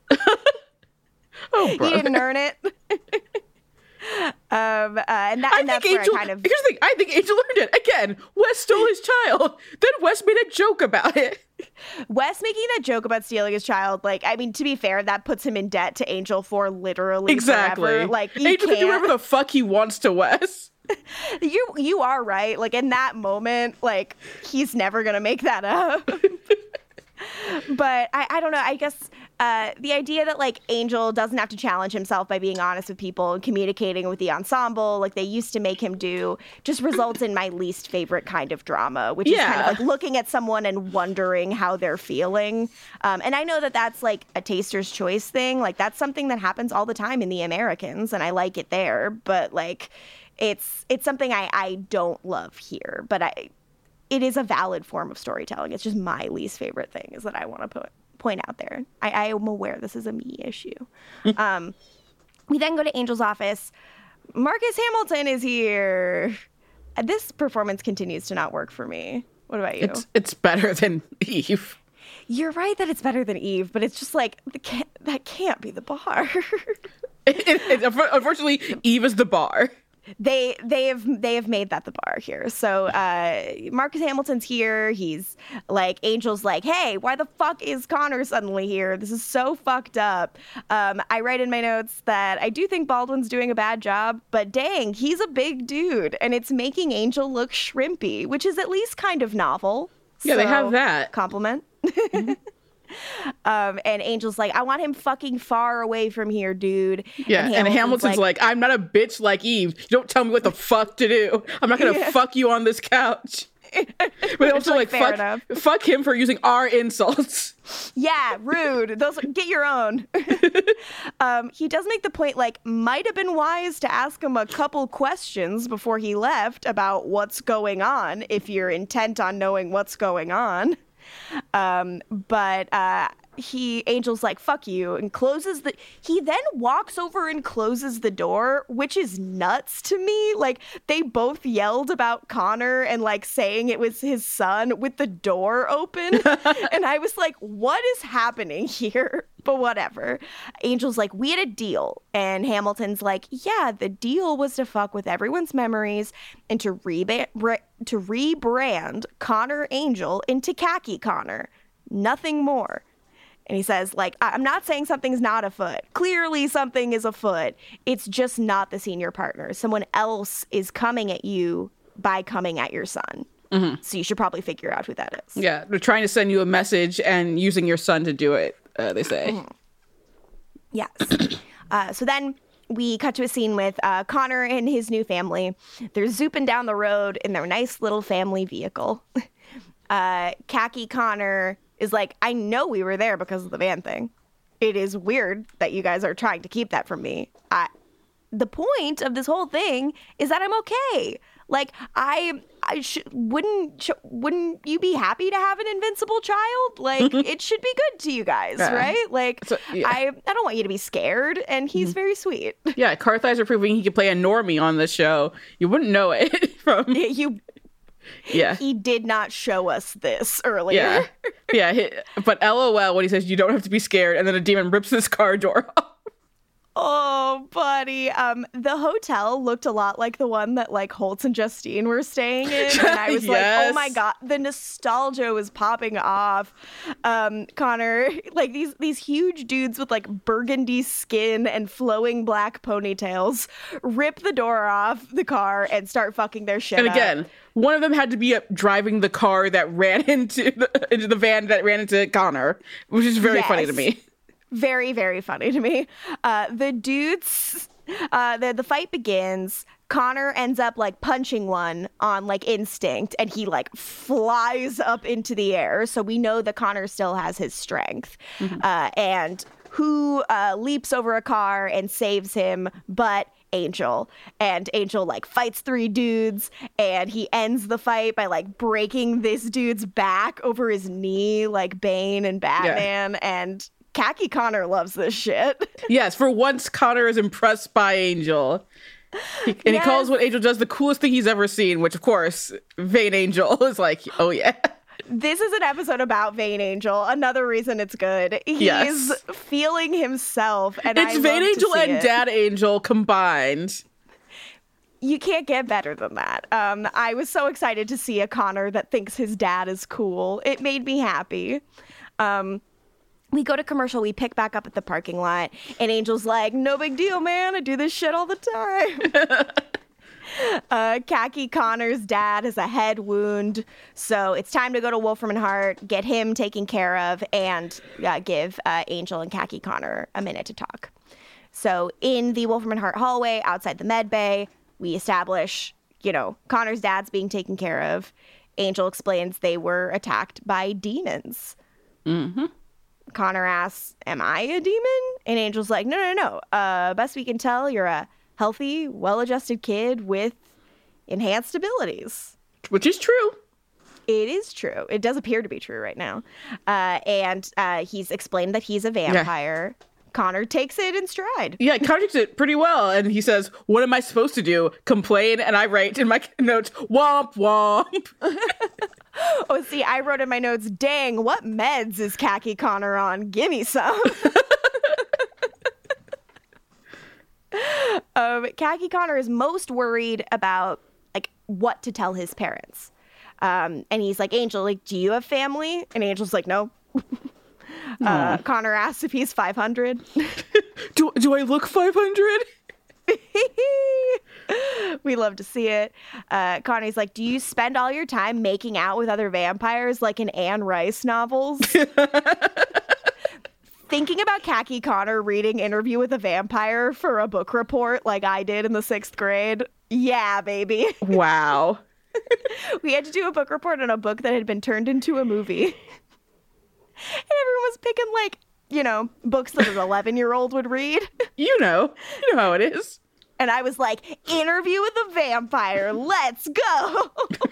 oh, He brother. didn't earn it. um, uh, and that, I and think that's Angel. where I kind of. Here's the thing. I think Angel earned it. Again, Wes stole his child. Then Wes made a joke about it. Wes making that joke about stealing his child, like, I mean, to be fair, that puts him in debt to Angel for literally Exactly. forever. Like, you Angel can do can't- whatever the fuck he wants to Wes. You you are right. Like in that moment, like he's never gonna make that up. But I, I don't know. I guess uh, the idea that like Angel doesn't have to challenge himself by being honest with people and communicating with the ensemble like they used to make him do just results in my least favorite kind of drama, which is kind Yeah. of like looking at someone and wondering how they're feeling. Um, and I know that that's like a taster's choice thing. Like that's something that happens all the time in The Americans, and I like it there. But like. It's it's something I, I don't love here, but I it is a valid form of storytelling. It's just my least favorite thing is that I want to put point out there. I, I am aware this is a me issue. um, we then go to Angel's office. Marcus Hamilton is here. This performance continues to not work for me. What about you? It's it's better than Eve. You're right that it's better than Eve, but it's just like the can't, that can't be the bar. It, it, it, unfortunately, Eve is the bar. They they have they have made that the bar here. So uh, Marcus Hamilton's here. He's like Angel's like, "Hey, why the fuck is Connor suddenly here? This is so fucked up." Um, I write in my notes that I do think Baldwin's doing a bad job, but dang, he's a big dude, and it's making Angel look shrimpy, which is at least kind of novel. Yeah, they So, have that. compliment. Um, and Angel's like, "I want him fucking far away from here, dude." Yeah, and Hamilton's, like, I'm not a bitch like Eve. You don't tell me what the fuck to do. I'm not gonna Yeah. fuck you on this couch. But also, like, like, fair fuck, enough. fuck him for using our insults. Yeah, rude. Those get your own. um, he does make the point, like, might have been wise to ask him a couple questions before he left about what's going on, if you're intent on knowing what's going on. Um, but uh, he Angel's like, "Fuck you," and closes the. He then walks over and closes the door, which is nuts to me. Like they both yelled about Connor and like saying it was his son with the door open, and I was like, "What is happening here?" But whatever. Angel's like, "We had a deal," and Hamilton's like, "Yeah, the deal was to fuck with everyone's memories and to reba- re- to rebrand Connor Angel into Khaki Connor, nothing more." And he says, like, "I'm not saying something's not afoot. Clearly something is afoot. It's just not the senior partner. Someone else is coming at you by coming at your son. Mm-hmm. So you should probably figure out who that is." Yeah, they're trying to send you a message and using your son to do it, uh, they say. Yes. Uh, so then we cut to a scene with uh, Connor and his new family. They're zooping down the road in their nice little family vehicle. uh, Khaki Connor is like, I know we were there because of the van thing. It is weird that you guys are trying to keep that from me. I, the point of this whole thing is that I'm okay. Like, I, I sh- wouldn't, sh- wouldn't you be happy to have an invincible child? Like, it should be good to you guys, Yeah. right? Like, So, yeah. I, I don't want you to be scared, and he's very sweet. Yeah, Kartheiser proving he could play a normie on the show. You wouldn't know it from... you, Yeah. he did not show us this earlier. Yeah. Yeah. He, but LOL when he says, you don't have to be scared, and then a demon rips his car door off. Oh, buddy. Um, the hotel looked a lot like the one that like Holtz and Justine were staying in. And I was like, Yes. oh my God, the nostalgia was popping off. Um, Connor, like these these huge dudes with like burgundy skin and flowing black ponytails rip the door off the car and start fucking their shit And up. again, one of them had to be up driving the car that ran into the, into the van that ran into Connor, which is very funny to Yes. me. Very, very funny to me. Uh, the dudes, uh, the, the fight begins. Connor ends up like punching one on like instinct, and he like flies up into the air. So we know that Connor still has his strength. Mm-hmm. Uh, and who uh, leaps over a car and saves him but Angel. And Angel like fights three dudes, and he ends the fight by like breaking this dude's back over his knee like Bane and Batman. And Khaki Connor loves this shit. Yes, for once, Connor is impressed by Angel. He, and Yes. he calls what Angel does the coolest thing he's ever seen, which, of course, Vane Angel is like, oh, yeah. This is an episode about Vane Angel. Another reason it's good. He's Yes. feeling himself, and It's I Vane love to Angel see and it. Dad Angel combined. You can't get better than that. Um, I was so excited to see a Connor that thinks his dad is cool. It made me happy. Um, we go to commercial. We pick back up at the parking lot, and Angel's like, "No big deal, man. I do this shit all the time." uh, Khaki Connor's dad has a head wound, so it's time to go to Wolfram and Hart, get him taken care of, and uh, give uh, Angel and Khaki Connor a minute to talk. So in the Wolfram and Hart hallway outside the med bay, we establish, you know, Connor's dad's being taken care of. Angel explains they were attacked by demons. Mm-hmm. Connor asks, am I a demon? And Angel's like, no, no, no. Uh, best we can tell, you're a healthy, well-adjusted kid with enhanced abilities. Which is true. It is true. It does appear to be true right now. Uh, and uh, he's explained that he's a vampire. Yeah. Connor takes it in stride. Yeah, Connor takes it pretty well. And he says, what am I supposed to do? Complain? And I write in my notes, womp womp. Oh, see, I wrote in my notes, dang, what meds is Khaki Connor on? Give me some. um, Khaki Connor is most worried about, like, what to tell his parents. Um, and he's like, Angel, like, do you have family? And Angel's like, no. uh, Connor asks if he's five hundred. do, do I look five hundred? We love to see it. Uh, Connie's like, do you spend all your time making out with other vampires like in Anne Rice novels? Thinking about Khaki Connor reading Interview with a Vampire for a book report like I did in the sixth grade. Yeah, baby. Wow. We had to do a book report on a book that had been turned into a movie. And everyone was picking, like, you know, books that an eleven-year-old would read. You know. You know how it is. And I was like, Interview with a Vampire, let's go.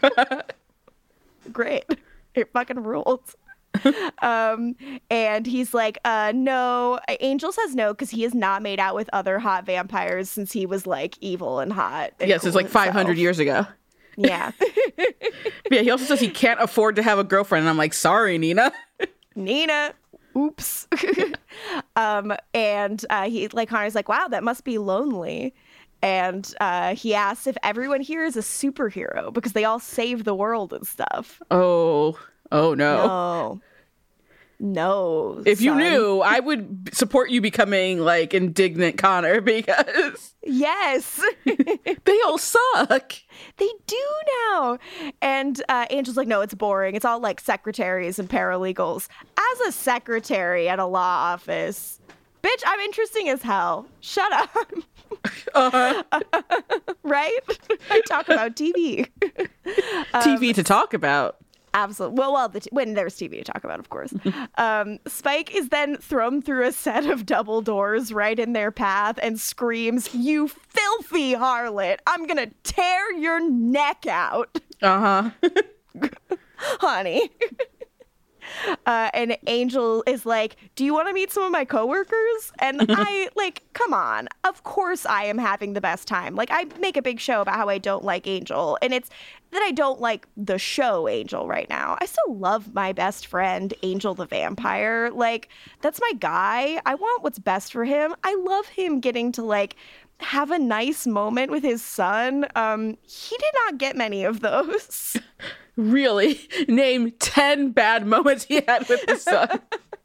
Great. It fucking rules. um, and he's like, uh, no. Angel says no because he has not made out with other hot vampires since he was, like, evil and hot. And Yes, cool it's like five hundred himself. years ago. Yeah. Yeah, he also says he can't afford to have a girlfriend. And I'm like, sorry, Nina. Nina. Oops. um, and uh, he, like, Connor's like, wow, that must be lonely. And uh, he asks if everyone here is a superhero because they all save the world and stuff. Oh, oh no. No. No. If you son. knew, I would support you becoming like indignant Connor because Yes. they all suck. They do now. And uh, Angel's like, no, it's boring. It's all like secretaries and paralegals. As a secretary at a law office, Bitch, I'm interesting as hell. Shut up. Uh-huh. Right? I talk about T V. T V to talk about. Absolutely. Well, well, the t- when there's T V to talk about, of course. um, Spike is then thrown through a set of double doors right in their path and screams, "You filthy harlot! I'm gonna tear your neck out." Uh-huh. Honey. Uh, and Angel is like, "Do you want to meet some of my coworkers?" And I, like, come on. Of course I am having the best time. Like, I make a big show about how I don't like Angel. And it's that I don't like the show Angel right now. I still love my best friend, Angel the Vampire. Like, that's my guy. I want what's best for him. I love him getting to, like, have a nice moment with his son. Um, he did not get many of those. Really? Name ten bad moments he had with his son.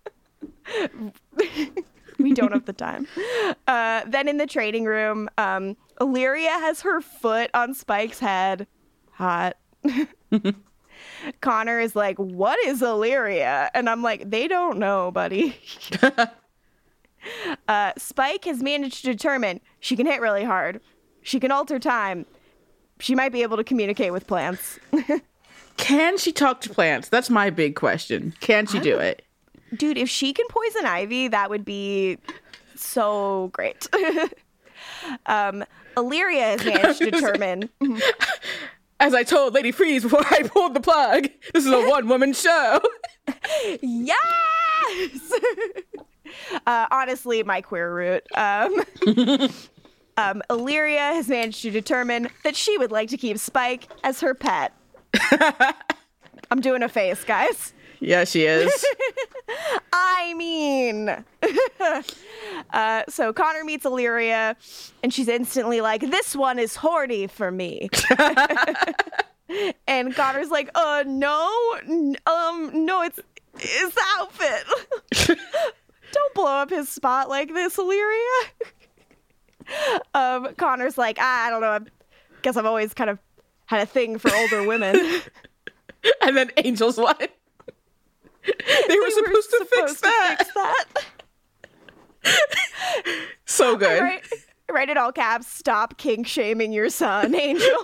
We don't have the time. Uh, then in the training room, um, Illyria has her foot on Spike's head. Hot. Connor is like, "What is Illyria?" And I'm like, "They don't know, buddy." uh, Spike has managed to determine she can hit really hard. She can alter time. She might be able to communicate with plants. Can she talk to plants? That's my big question. Can she do it? Dude, if she can poison ivy, that would be so great. um, Illyria has managed to determine... As I told Lady Freeze before I pulled the plug, this is a one-woman show. Yes! uh, honestly, my queer root. Um, um, Illyria has managed to determine that she would like to keep Spike as her pet. I'm doing a face, guys. Yeah, she is. I mean, uh, so Connor meets Illyria, and she's instantly like, "This one is horny for me." And Connor's like, "Uh, no, n- um, no, it's it's the outfit. Don't blow up his spot like this, Illyria." um, Connor's like, "I, I don't know. I guess I've always kind of had a thing for older women." And then Angel's line. They were We supposed, were to, fix supposed that. to fix that. So good. Right, write it all caps. "Stop kink shaming your son, Angel."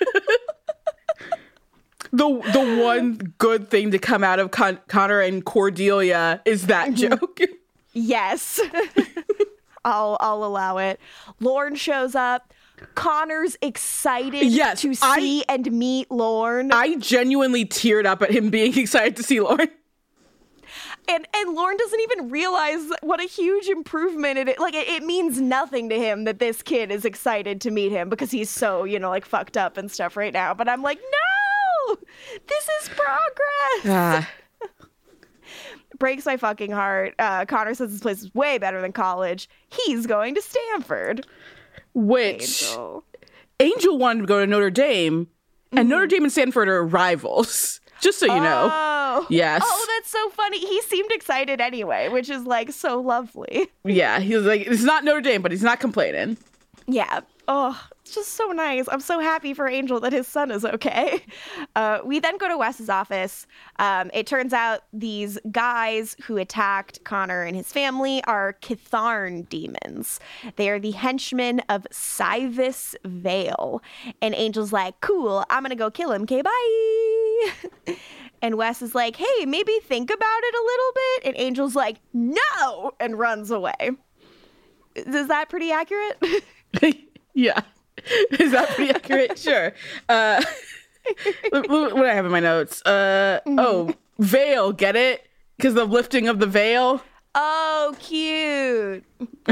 The the one good thing to come out of Con- Connor and Cordelia is that joke. Yes. I'll I'll allow it. Lorne shows up. Connor's excited Yes, to I- see and meet Lorne. I genuinely teared up at him being excited to see Lauren. And and Lorne doesn't even realize what a huge improvement it is. Like, it, it means nothing to him that this kid is excited to meet him because he's so, you know, like, fucked up and stuff right now. But I'm like, no! This is progress! Ah. Breaks my fucking heart. Uh, Connor says this place is way better than college. He's going to Stanford. Which Angel. Angel wanted to go to Notre Dame, and Notre Dame and Stanford are rivals. Just so you know. Oh. Yes. Oh, that's so funny. He seemed excited anyway, which is, like, so lovely. Yeah, he was like, it's not Notre Dame, but he's not complaining. Yeah. Oh, it's just so nice. I'm so happy for Angel that his son is okay. Uh, we then go to Wes's office. Um, it turns out these guys who attacked Connor and his family are Kitharn demons. They are the henchmen of Cywus Vale. And Angel's like, "Cool, I'm going to go kill him. Okay, bye." And Wes is like, "Hey, maybe think about it a little bit." And Angel's like, "No," and runs away. Is that pretty accurate? Yeah. Is that pretty accurate? Sure. Uh, what do I have in my notes? Uh, oh, veil, get it? Because the lifting of the veil. Oh, cute.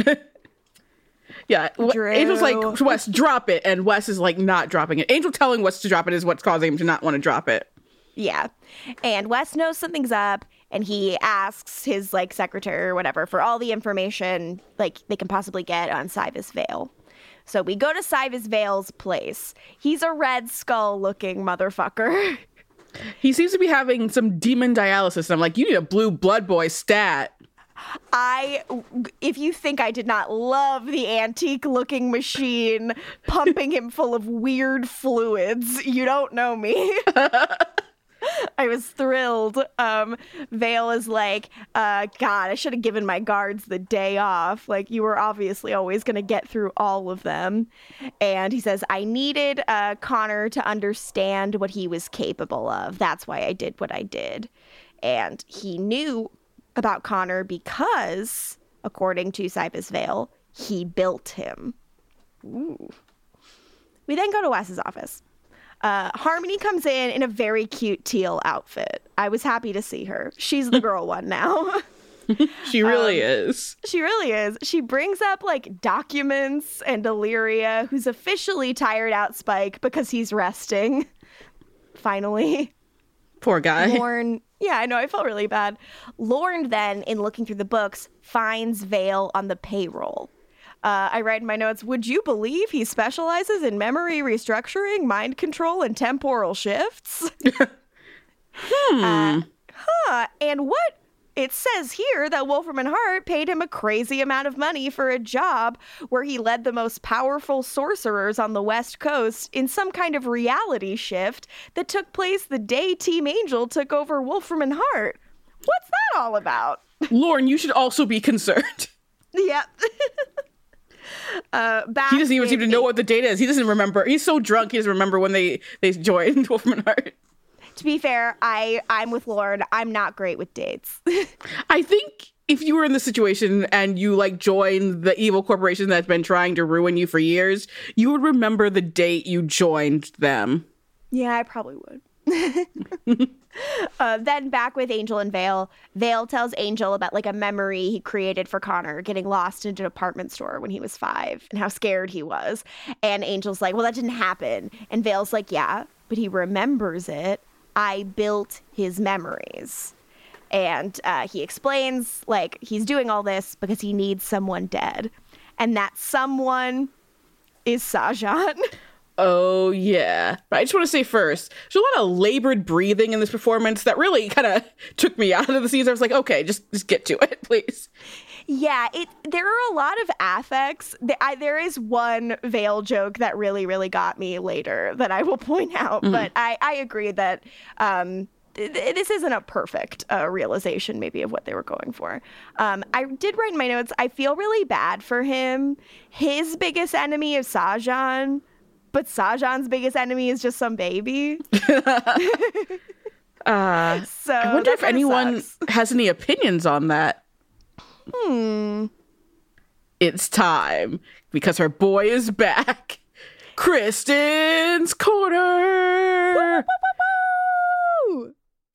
Yeah. Drew. Angel's like, "Wes, drop it." And Wes is like, not dropping it. Angel telling Wes to drop it is what's causing him to not want to drop it. Yeah. And Wes knows something's up, and he asks his, like, secretary or whatever for all the information, like, they can possibly get on Cywus Vale. So we go to Cywus Vale's place. He's a Red Skull-looking motherfucker. He seems to be having some demon dialysis. And I'm like, you need a blue blood boy stat. I, if you think I did not love the antique-looking machine pumping him full of weird fluids, you don't know me. I was thrilled. Um, Vale is like, uh, God, I should have given my guards the day off. Like, you were obviously always going to get through all of them. And he says, I needed uh, Connor to understand what he was capable of. That's why I did what I did. And he knew about Connor because, according to Cybus Vale, he built him. Ooh. We then go to Wes's office. Uh, Harmony comes in in a very cute teal outfit. I was happy to see her. She's the girl one now. She really um, is. She really is. She brings up like documents and Illyria, who's officially tired out Spike because he's resting. Finally. Poor guy. Lorne, yeah, I know. I felt really bad. Lorne then, in looking through the books, finds Vale on the payroll. Uh, I write in my notes, would you believe he specializes in memory restructuring, mind control, and temporal shifts? hmm. Uh, huh. And what? It says here that Wolfram and Hart paid him a crazy amount of money for a job where he led the most powerful sorcerers on the West Coast in some kind of reality shift that took place the day Team Angel took over Wolfram and Hart. What's that all about? Lorne, you should also be concerned. Yep. Uh, back he doesn't even seem to know eight- what the date is. He doesn't remember. He's so drunk, he doesn't remember when they, they joined Wolfram and Hart. To be fair, I, I'm with Lord. I'm not great with dates. I think if you were in this situation and you like joined the evil corporation that's been trying to ruin you for years, you would remember the date you joined them. Yeah, I probably would. uh, then back with Angel and Vale. Vale tells Angel about like a memory he created for Connor getting lost in a department store when he was five and how scared he was. And Angel's like, well, that didn't happen. And Vale's like, yeah, but he remembers it. I built his memories. And uh, he explains like he's doing all this because he needs someone dead. And that someone is Sajan. Oh, yeah. But I just want to say first, there's a lot of labored breathing in this performance that really kind of took me out of the scenes. I was like, okay, just, just get to it, please. Yeah, it. There are a lot of affects. I, there is one Vale joke that really, really got me later that I will point out. Mm. But I, I agree that um, th- this isn't a perfect uh, realization maybe of what they were going for. Um, I did write in my notes, I feel really bad for him. His biggest enemy is Sajan. But Sajan's biggest enemy is just some baby. uh, so I wonder if anyone sucks. has any opinions on that. Hmm. It's time because her boy is back. Kristen's Corner. Woo, woo,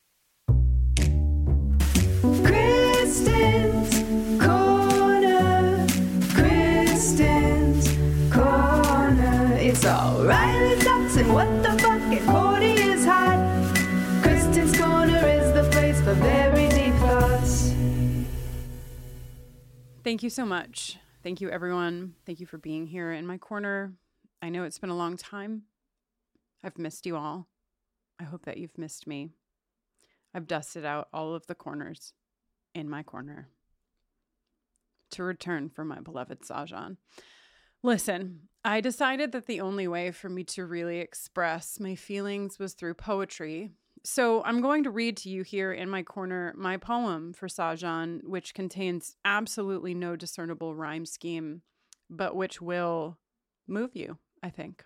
woo, woo. Kristen's Corner. Kristen's Corner. It's all Riley sucks and what the fuck and Cody is hot. Kristen's Corner is the place for very deep thoughts. Thank you so much. Thank you, everyone. Thank you for being here in my corner. I know it's been a long time. I've missed you all. I hope that you've missed me. I've dusted out all of the corners in my corner to return for my beloved Sajan. Listen, I decided that the only way for me to really express my feelings was through poetry. So I'm going to read to you here in my corner my poem for Sajan, which contains absolutely no discernible rhyme scheme, but which will move you, I think.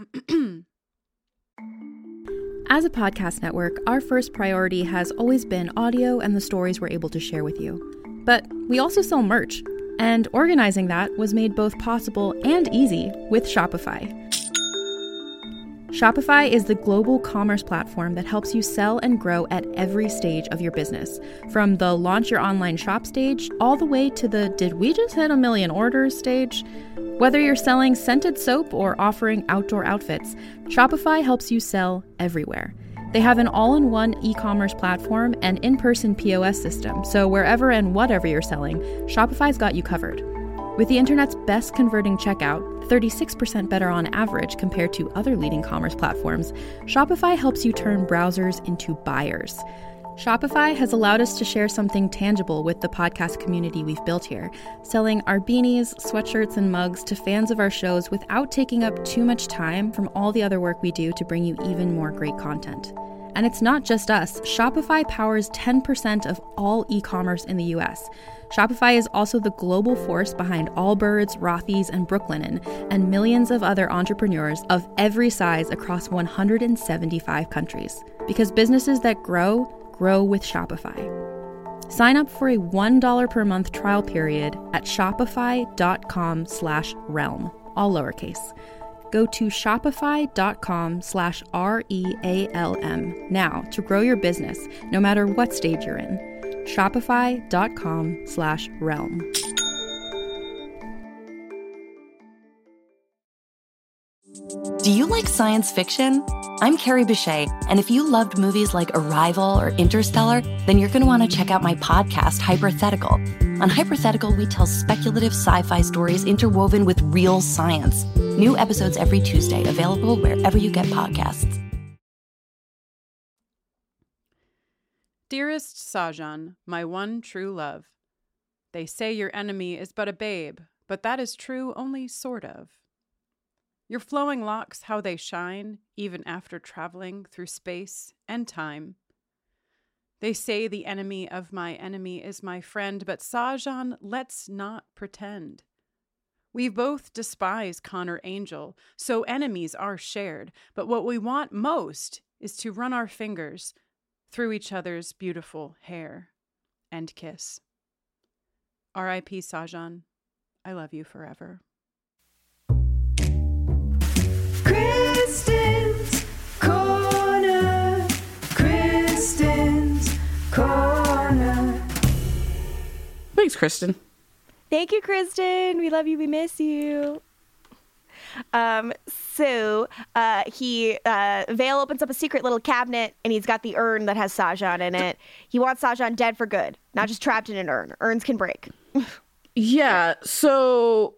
As a podcast network, our first priority has always been audio and the stories we're able to share with you. But we also sell merch, and organizing that was made both possible and easy with Shopify. Shopify is the global commerce platform that helps you sell and grow at every stage of your business, from the launch your online shop stage all the way to the did we just hit a million orders stage. Whether you're selling scented soap or offering outdoor outfits, Shopify helps you sell everywhere. They have an all-in-one e-commerce platform and in-person P O S system, so wherever and whatever you're selling, Shopify's got you covered. With the internet's best converting checkout, thirty-six percent better on average compared to other leading commerce platforms, Shopify helps you turn browsers into buyers. Shopify has allowed us to share something tangible with the podcast community we've built here, selling our beanies, sweatshirts, and mugs to fans of our shows without taking up too much time from all the other work we do to bring you even more great content. And it's not just us. Shopify powers ten percent of all e-commerce in the U S. Shopify is also the global force behind Allbirds, Rothy's, and Brooklinen, and millions of other entrepreneurs of every size across one hundred seventy-five countries. Because businesses that grow, grow with Shopify. Sign up for a one dollar per month trial period at shopify.com slash realm, all lowercase. Go to shopify.com slash R E A L M now to grow your business, no matter what stage you're in. Shopify.com slash realm. Do you like science fiction? I'm Carrie Bechet, and if you loved movies like Arrival or Interstellar, then you're going to want to check out my podcast, Hypothetical. On Hypothetical, we tell speculative sci-fi stories interwoven with real science. New episodes every Tuesday, available wherever you get podcasts. Dearest Sajan, my one true love. They say your enemy is but a babe, but that is true only sort of. Your flowing locks, how they shine, even after traveling through space and time. They say the enemy of my enemy is my friend, but Sajan, let's not pretend. We both despise Connor Angel, so enemies are shared, but what we want most is to run our fingers through each other's beautiful hair and kiss. R I P Sajan, I love you forever. Kristen's Corner. Kristen's Corner. Thanks, Kristen. Thank you, Kristen. We love you. We miss you. Um, so uh, he uh, Vale opens up a secret little cabinet, and he's got the urn that has Sajan in it. He wants Sajan dead for good, not just trapped in an urn. Urns can break. Yeah. So,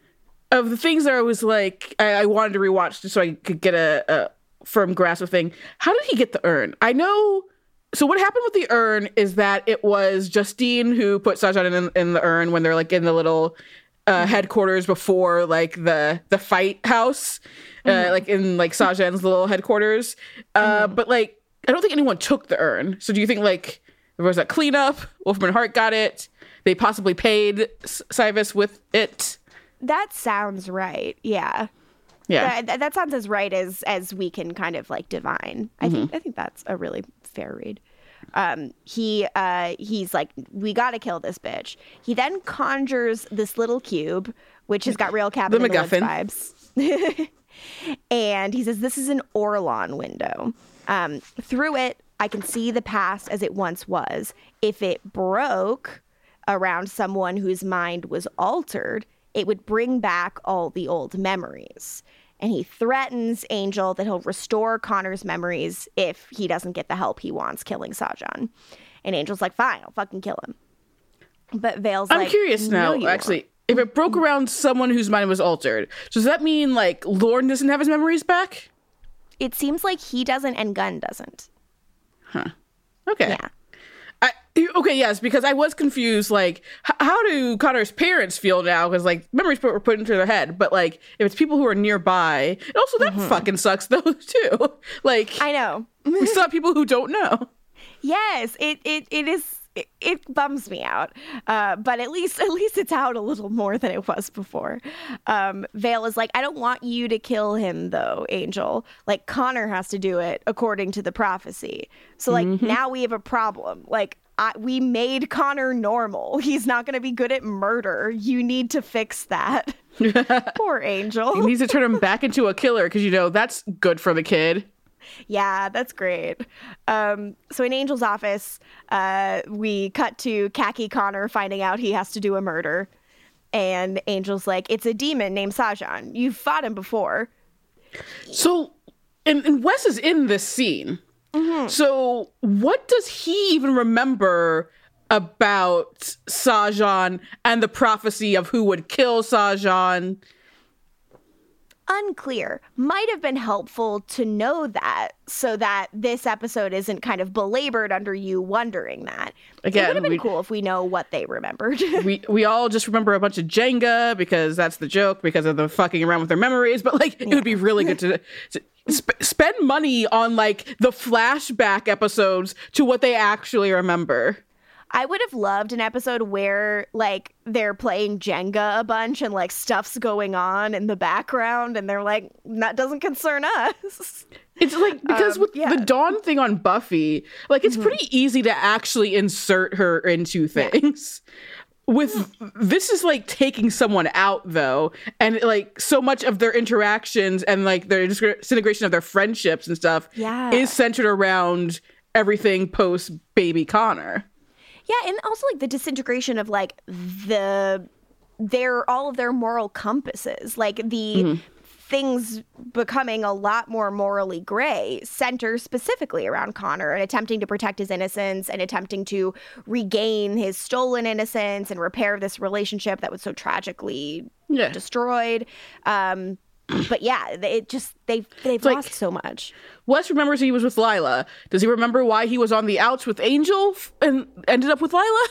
of the things that I was like, I, I wanted to rewatch just so I could get a, a firm grasp of thing. How did he get the urn? I know. So what happened with the urn is that it was Justine who put Sajan in, in the urn when they're like in the little uh, headquarters before like the the fight house, uh, mm-hmm. like in like Sajan's little headquarters. Uh, mm-hmm. But like, I don't think anyone took the urn. So do you think like there was a cleanup? Wolfram Hart got it. They possibly paid Sivas with it. That sounds right. Yeah. Yeah. That, that sounds as right as as we can kind of like divine. I Mm-hmm. think I think that's a really fair read. Um, he uh, he's like, we got to kill this bitch. He then conjures this little cube, which has got real Cabin The in the Woods MacGuffin. vibes. And he says, this is an Orlon window. Um, through it, I can see the past as it once was. If it broke around someone whose mind was altered, it would bring back all the old memories. And he threatens Angel that he'll restore Connor's memories if he doesn't get the help he wants killing Sajan. And Angel's like, fine, I'll fucking kill him. But Vale's I'm like, curious now, no, actually. won't. If it broke around someone whose mind was altered, does that mean like Lorne doesn't have his memories back? It seems like he doesn't and Gunn doesn't. Huh. Okay. Yeah. I, okay, yes, because I was confused, like, h- how do Connor's parents feel now? Because, like, memories were put into their head, but, like, if it's people who are nearby, and also that mm-hmm. fucking sucks, though, too. Like, I know. We still have people who don't know. Yes, it, it, it is, it, it bums me out, uh, but at least, at least it's out a little more than it was before. Um, Vale is like, I don't want you to kill him, though, Angel. Like, Connor has to do it according to the prophecy. So, like, mm-hmm. now we have a problem. Like, I, we made Connor normal. He's not going to be good at murder. You need to fix that. Poor Angel. He needs to turn him back into a killer because, you know, that's good for the kid. Yeah, that's great. Um, so in Angel's office, uh, we cut to Khaki Connor finding out he has to do a murder. And Angel's like, it's a demon named Sajan. You've fought him before. So, and, and Wes is in this scene. Mm-hmm. So what does he even remember about Sajan and the prophecy of who would kill Sajan? Unclear. Might have been helpful to know that so that this episode isn't kind of belabored under you wondering that. Again, it would have been we, cool if we know what they remembered. we we all just remember a bunch of Jenga because that's the joke because of the fucking around with their memories. But like, yeah. It would be really good to, to sp- spend money on like the flashback episodes to what they actually remember. I would have loved an episode where, like, they're playing Jenga a bunch and, like, stuff's going on in the background and they're like, that doesn't concern us. It's like, because Um, with yeah. the Dawn thing on Buffy, like, it's pretty easy to actually insert her into things. With this is like taking someone out, though, and like so much of their interactions and like their disintegration of their friendships and stuff Yeah. is centered around everything post baby Connor. Yeah, and also, like, the disintegration of, like, the, their, all of their moral compasses. Like, the Mm-hmm. things becoming a lot more morally gray center specifically around Connor and attempting to protect his innocence and attempting to regain his stolen innocence and repair this relationship that was so tragically Yeah. destroyed. Um, but yeah, it just, they've, they've like- lost so much. Wes remembers he was with Lila. Does he remember why he was on the outs with Angel f- and ended up with Lila?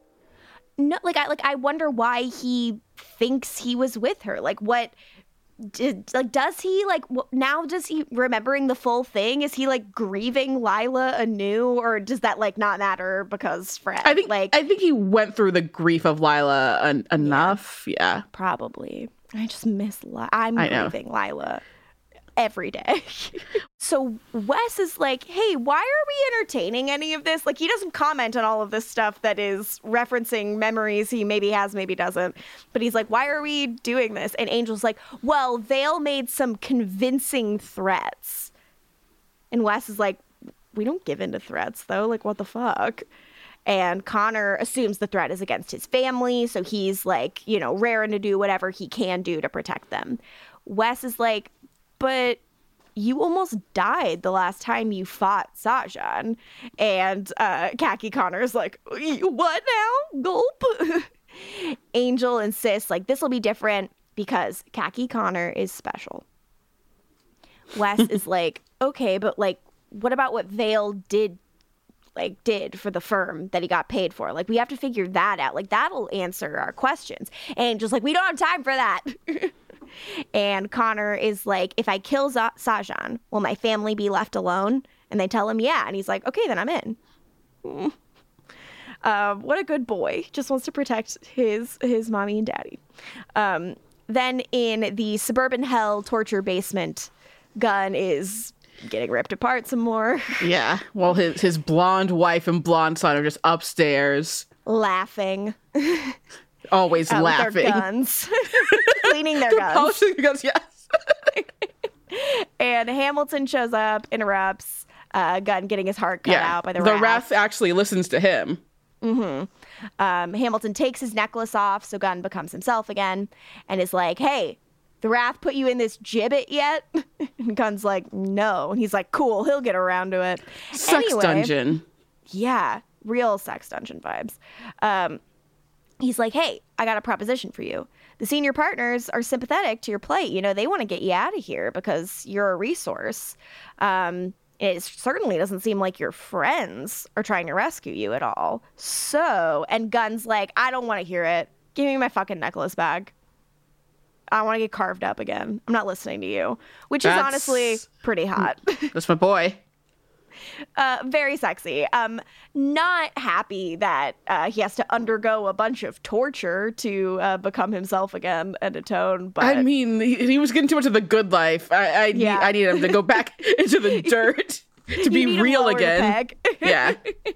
No, like, I, like, I wonder why he thinks he was with her. Like, what... Did, like, does he, like, wh- now does he remembering the full thing? Is he, like, grieving Lila anew? Or does that, like, not matter because Fred? I think like, I think he went through the grief of Lila en- enough. Yeah. probably. I just miss Lila. I'm I know. grieving Lila every day. So Wes is like, hey, why are we entertaining any of this? Like, he doesn't comment on all of this stuff that is referencing memories he maybe has, maybe doesn't. But he's like, why are we doing this? And Angel's like, well, Vale made some convincing threats. And Wes is like, we don't give in to threats, though. Like, what the fuck? And Connor assumes the threat is against his family, so he's like, you know, raring to do whatever he can do to protect them. Wes is like, but you almost died the last time you fought Sajan. And uh, Khaki Connor's like, what now? Gulp. Angel insists, like, this will be different because Khaki Connor is special. Wes is like, okay, but, like, what about what Vale did like did for the firm that he got paid for? Like, we have to figure that out. Like, that'll answer our questions. And just like, we don't have time for that. And Connor is like, if I kill Za- Sajan, will my family be left alone? And they tell him, yeah. And he's like, okay, then I'm in. Mm. Um, what a good boy. Just wants to protect his his mommy and daddy. Um, then in the suburban hell torture basement, Gunn is getting ripped apart some more. Yeah. Well, his his blonde wife and blonde son are just upstairs, Laughing. always uh, laughing. With their guns. Cleaning their They're guns. polishing their guns. Yes. And Hamilton shows up, interrupts, uh, Gunn getting his heart cut Yeah. out by the, the Wrath. Wrath actually listens to him. Um, Hamilton takes his necklace off, so Gunn becomes himself again, and is like, hey, the Wrath put you in this gibbet yet? And Gunn's like, no. And he's like, cool, he'll get around to it. Sex Anyway, dungeon. Yeah, real sex dungeon vibes. Um, he's like, hey, I got a proposition for you. The senior partners are sympathetic to your plight. You know, they want to get you out of here because you're a resource. Um, it certainly doesn't seem like your friends are trying to rescue you at all. So, and Gunn's like, I don't want to hear it. Give me my fucking necklace back. I want to get carved up again. I'm not listening to you. Which is That's- honestly pretty hot. That's my boy. Uh, very sexy. Um, not happy that uh, he has to undergo a bunch of torture to uh, become himself again and atone. But I mean, he, he was getting too much of the good life. I I, Yeah. need, I need him to go back into the dirt to you be need to real lower the again. peg. Yeah.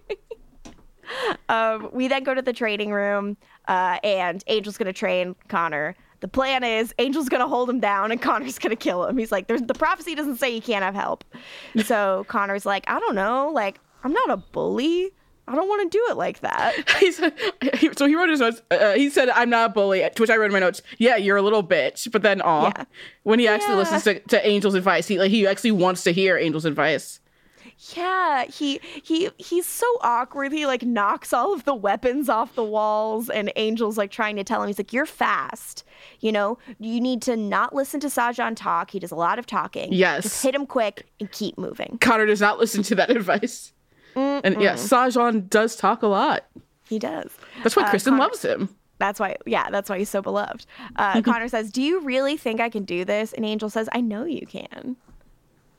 Um, we then go to the training room, uh, and Angel's gonna train Connor. The plan is Angel's gonna hold him down, and Connor's gonna kill him. He's like, "There's the prophecy doesn't say you can't have help." So Connor's like, "I don't know. Like, I'm not a bully. I don't want to do it like that." He said, he, so he wrote his notes. Uh, he said, "I'm not a bully," to which I wrote in my notes, "Yeah, you're a little bitch." But then, aw, Yeah. when he actually Yeah. listens to, to Angel's advice, he like he actually wants to hear Angel's advice. Yeah, he he he's so awkward. He like knocks all of the weapons off the walls, and Angel's like trying to tell him, he's like, "You're fast. You know, you need to not listen to Sajan talk. He does a lot of talking. Yes. Just hit him quick and keep moving." Connor does not listen to that advice. Mm-mm. And yeah, Sajan does talk a lot. He does. That's why Uh, Kristen Connor- loves him. That's why, yeah, that's why he's so beloved. Uh, Connor says, "Do you really think I can do this?" And Angel says, "I know you can."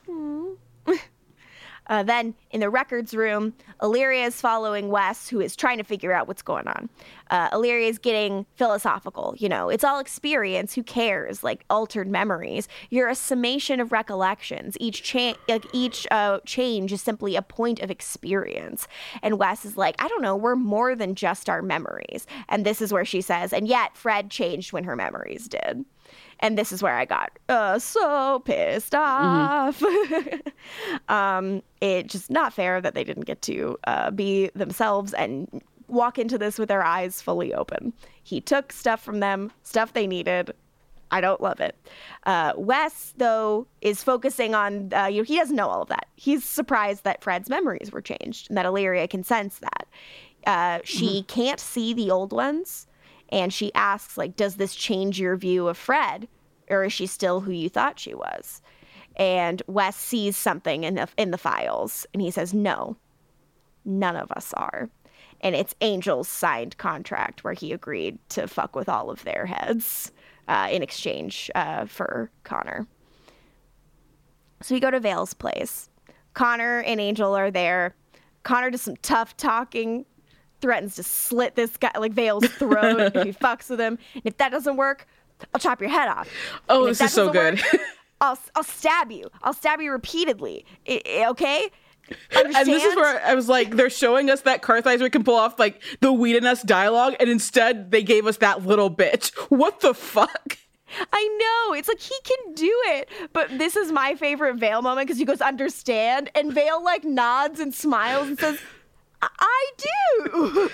Uh, then in the records room, Illyria is following Wes, who is trying to figure out what's going on. Uh, Illyria is getting philosophical. You know, it's all experience. Who cares? Like altered memories. You're a summation of recollections. Each cha- like each uh, change is simply a point of experience. And Wes is like, I don't know, we're more than just our memories. And this is where she says, and yet Fred changed when her memories did. And this is where I got uh, so pissed off. Mm-hmm. um, it's just not fair that they didn't get to uh, be themselves and walk into this with their eyes fully open. He took stuff from them, stuff they needed. I don't love it. Uh, Wes, though, is focusing on, uh, you know, he doesn't know all of that. He's surprised that Fred's memories were changed and that Illyria can sense that. Uh, she mm-hmm. can't see the old ones. And she asks, like, does this change your view of Fred? Or is she still who you thought she was? And Wes sees something in the, in the files. And he says, no, none of us are. And it's Angel's signed contract where he agreed to fuck with all of their heads uh, in exchange uh, for Connor. So we go to Vale's place. Connor and Angel are there. Connor does some tough talking, threatens to slit this guy, like Vale's throat if he fucks with him. And if that doesn't work, I'll chop your head off. Oh, this is so good. Work, I'll I'll stab you. I'll stab you repeatedly. I, I, okay? Understand? And this is where I was like, they're showing us that Kartheiser can pull off like the Whedon-esque dialogue, and instead they gave us that little bitch. What the fuck? I know. It's like he can do it. But this is my favorite Vale moment because he goes, understand? And Vale like nods and smiles and says, I, I do.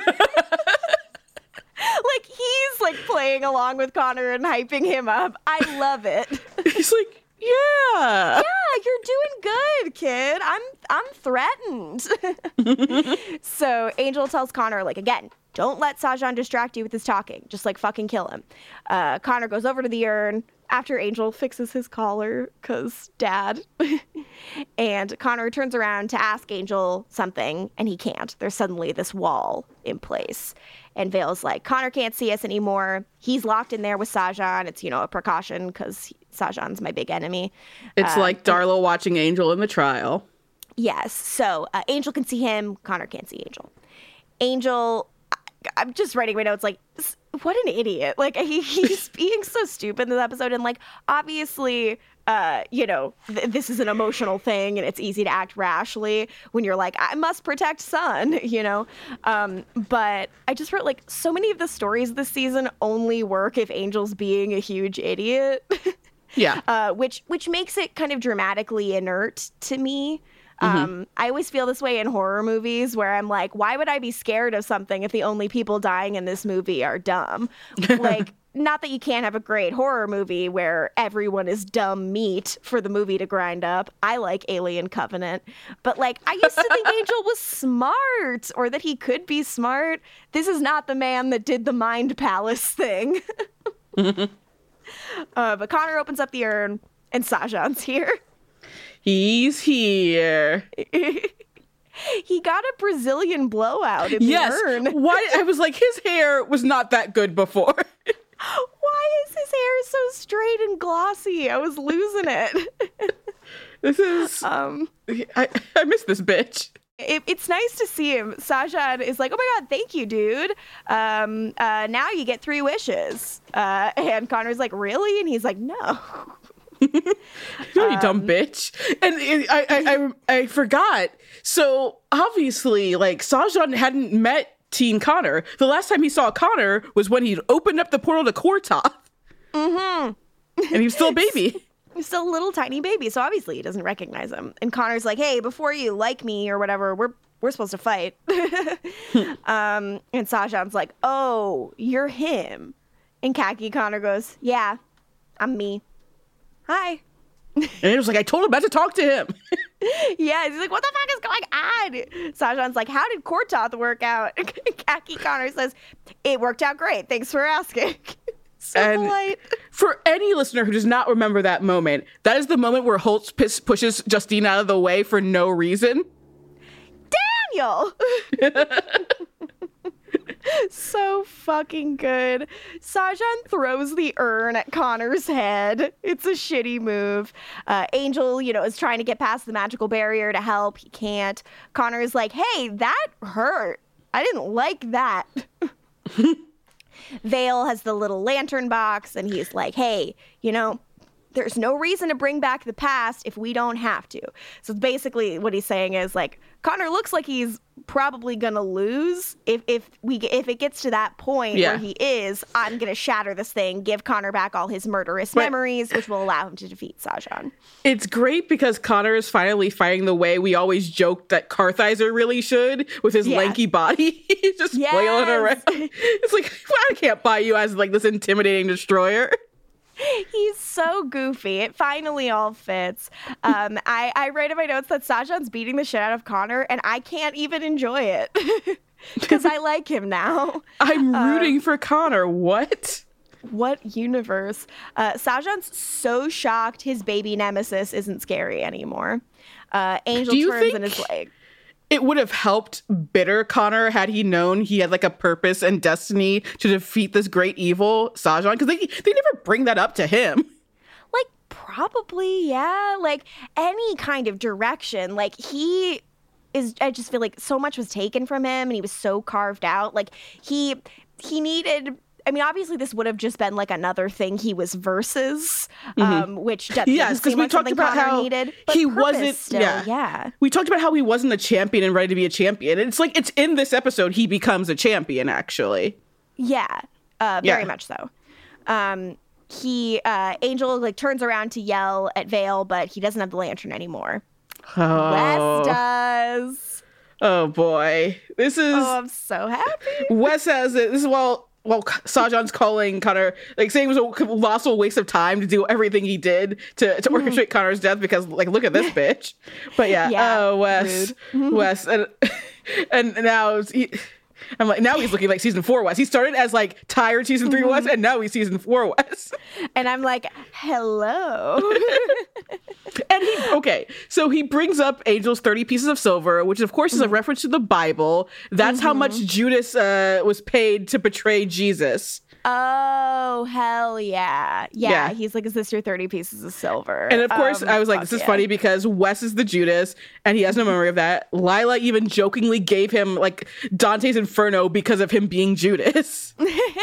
Like, he's, like, playing along with Connor and hyping him up. I love it. He's like, yeah. Yeah, you're doing good, kid. I'm I'm threatened. So Angel tells Connor, like, again, don't let Sajan distract you with his talking. Just, like, fucking kill him. Uh, Connor goes over to the urn after Angel fixes his collar, because dad. And Connor turns around to ask Angel something, and he can't. There's suddenly this wall in place. And Vale's like, Connor can't see us anymore. He's locked in there with Sajan. It's, you know, a precaution because Sajan's my big enemy. It's um, like Darla watching Angel in the trial. Yes. So uh, Angel can see him. Connor can't see Angel. Angel, I'm just writing my notes like, what an idiot. Like, he, he's being so stupid in this episode. And, like, obviously, uh, you know, th- this is an emotional thing and it's easy to act rashly when you're like, I must protect Sun, you know? Um, but I just wrote, like, so many of the stories this season only work if Angel's being a huge idiot. Yeah. Uh, which which makes it kind of dramatically inert to me. Mm-hmm. Um, I always feel this way in horror movies where I'm like, why would I be scared of something if the only people dying in this movie are dumb? Like, not that you can't have a great horror movie where everyone is dumb meat for the movie to grind up. I like Alien Covenant. But, like, I used to think Angel was smart or that he could be smart. This is not the man that did the Mind Palace thing. uh, but Connor opens up the urn and Sajan's here. He's here. He got a Brazilian blowout in yes. the urn. Why? I was like, his hair was not that good before. Why is his hair so straight and glossy? I was losing it. This is... Um, I, I miss this bitch. It, it's nice to see him. Sajan is like, oh my God, thank you, dude. Um, uh, now you get three wishes. Uh, and Connor's like, really? And he's like, no. No, you dumb um, bitch. And it, I, I, I, I forgot. So obviously, like, Sajan hadn't met Teen Connor. The last time he saw Connor was when he opened up the portal to Kortov. Mm-hmm. And he was still a baby. He's still a little tiny baby, so obviously he doesn't recognize him. And Connor's like, hey, before you like me or whatever, we're we're supposed to fight. um, and Sajan's like, oh, you're him. And Khaki Connor goes, yeah, I'm me. Hi. And he was like, I told him not to talk to him. Yeah, he's like, what the fuck is going on? Sajan's like, how did Kortoth work out? Khaki Connor says, it worked out great. Thanks for asking. So and polite. For any listener who does not remember that moment, that is the moment where Holtz piss- pushes Justine out of the way for no reason. Daniel! So fucking good. Sajan throws the urn at Connor's head. It's a shitty move. Uh, Angel, you know, is trying to get past the magical barrier to help. He can't. Connor is like, hey, that hurt. I didn't like that. Vale has the little lantern box, and he's like, hey, you know, there's no reason to bring back the past if we don't have to. So basically what he's saying is, like, Connor looks like he's probably gonna lose. If if we if it gets to that point yeah. where he is, I'm gonna shatter this thing, give Connor back all his murderous but, memories, which will allow him to defeat Sajan. It's great because Connor is finally fighting the way we always joked that Kartheiser really should, with his yeah. lanky body. He's just yes. flailing around. It's like, well, I can't buy you as like this intimidating destroyer. He's so goofy. It finally all fits. Um, I, I write in my notes that Sajan's beating the shit out of Connor, and I can't even enjoy it because I like him now. I'm rooting um, for Connor. What? What universe? Uh, Sajan's so shocked his baby nemesis isn't scary anymore. Uh, Angel turns and is like... It would have helped bitter Connor had he known he had like a purpose and destiny to defeat this great evil Sajan, because they they never bring that up to him. Like, probably, yeah. Like, any kind of direction. Like, he is, I just feel like so much was taken from him and he was so carved out. Like, he he needed... I mean, obviously, this would have just been like another thing he was versus, um, mm-hmm. which doesn't yes, seem we like talked something about Connor how needed. He wasn't. Still, yeah. yeah, we talked about how he wasn't a champion and ready to be a champion. It's like it's in this episode he becomes a champion. Actually, yeah, uh, very yeah. much so. Um, he uh, Angel like turns around to yell at Vale, but he doesn't have the lantern anymore. Oh. Wes does. Oh boy, this is. Oh, I'm so happy. Wes has it. This is well. Well, Sajan's calling Connor, like saying it was a colossal waste of time to do everything he did to, to orchestrate mm. Connor's death because, like, look at this bitch. But yeah, yeah oh, Wes, Wes, and and now he, I'm like, now he's looking like season four Wes. He started as like tired season three mm-hmm. Wes, and now he's season four Wes. And I'm like, hello. And he, okay, so he brings up Angel's thirty pieces of silver, which of course is a reference to the Bible. That's mm-hmm. how much Judas uh, was paid to betray Jesus. Oh, hell yeah. yeah. Yeah. He's like, is this your thirty pieces of silver? And of course, um, I was like, this is yeah. funny because Wes is the Judas and he has no memory of that. Lila even jokingly gave him like Dante's Inferno because of him being Judas.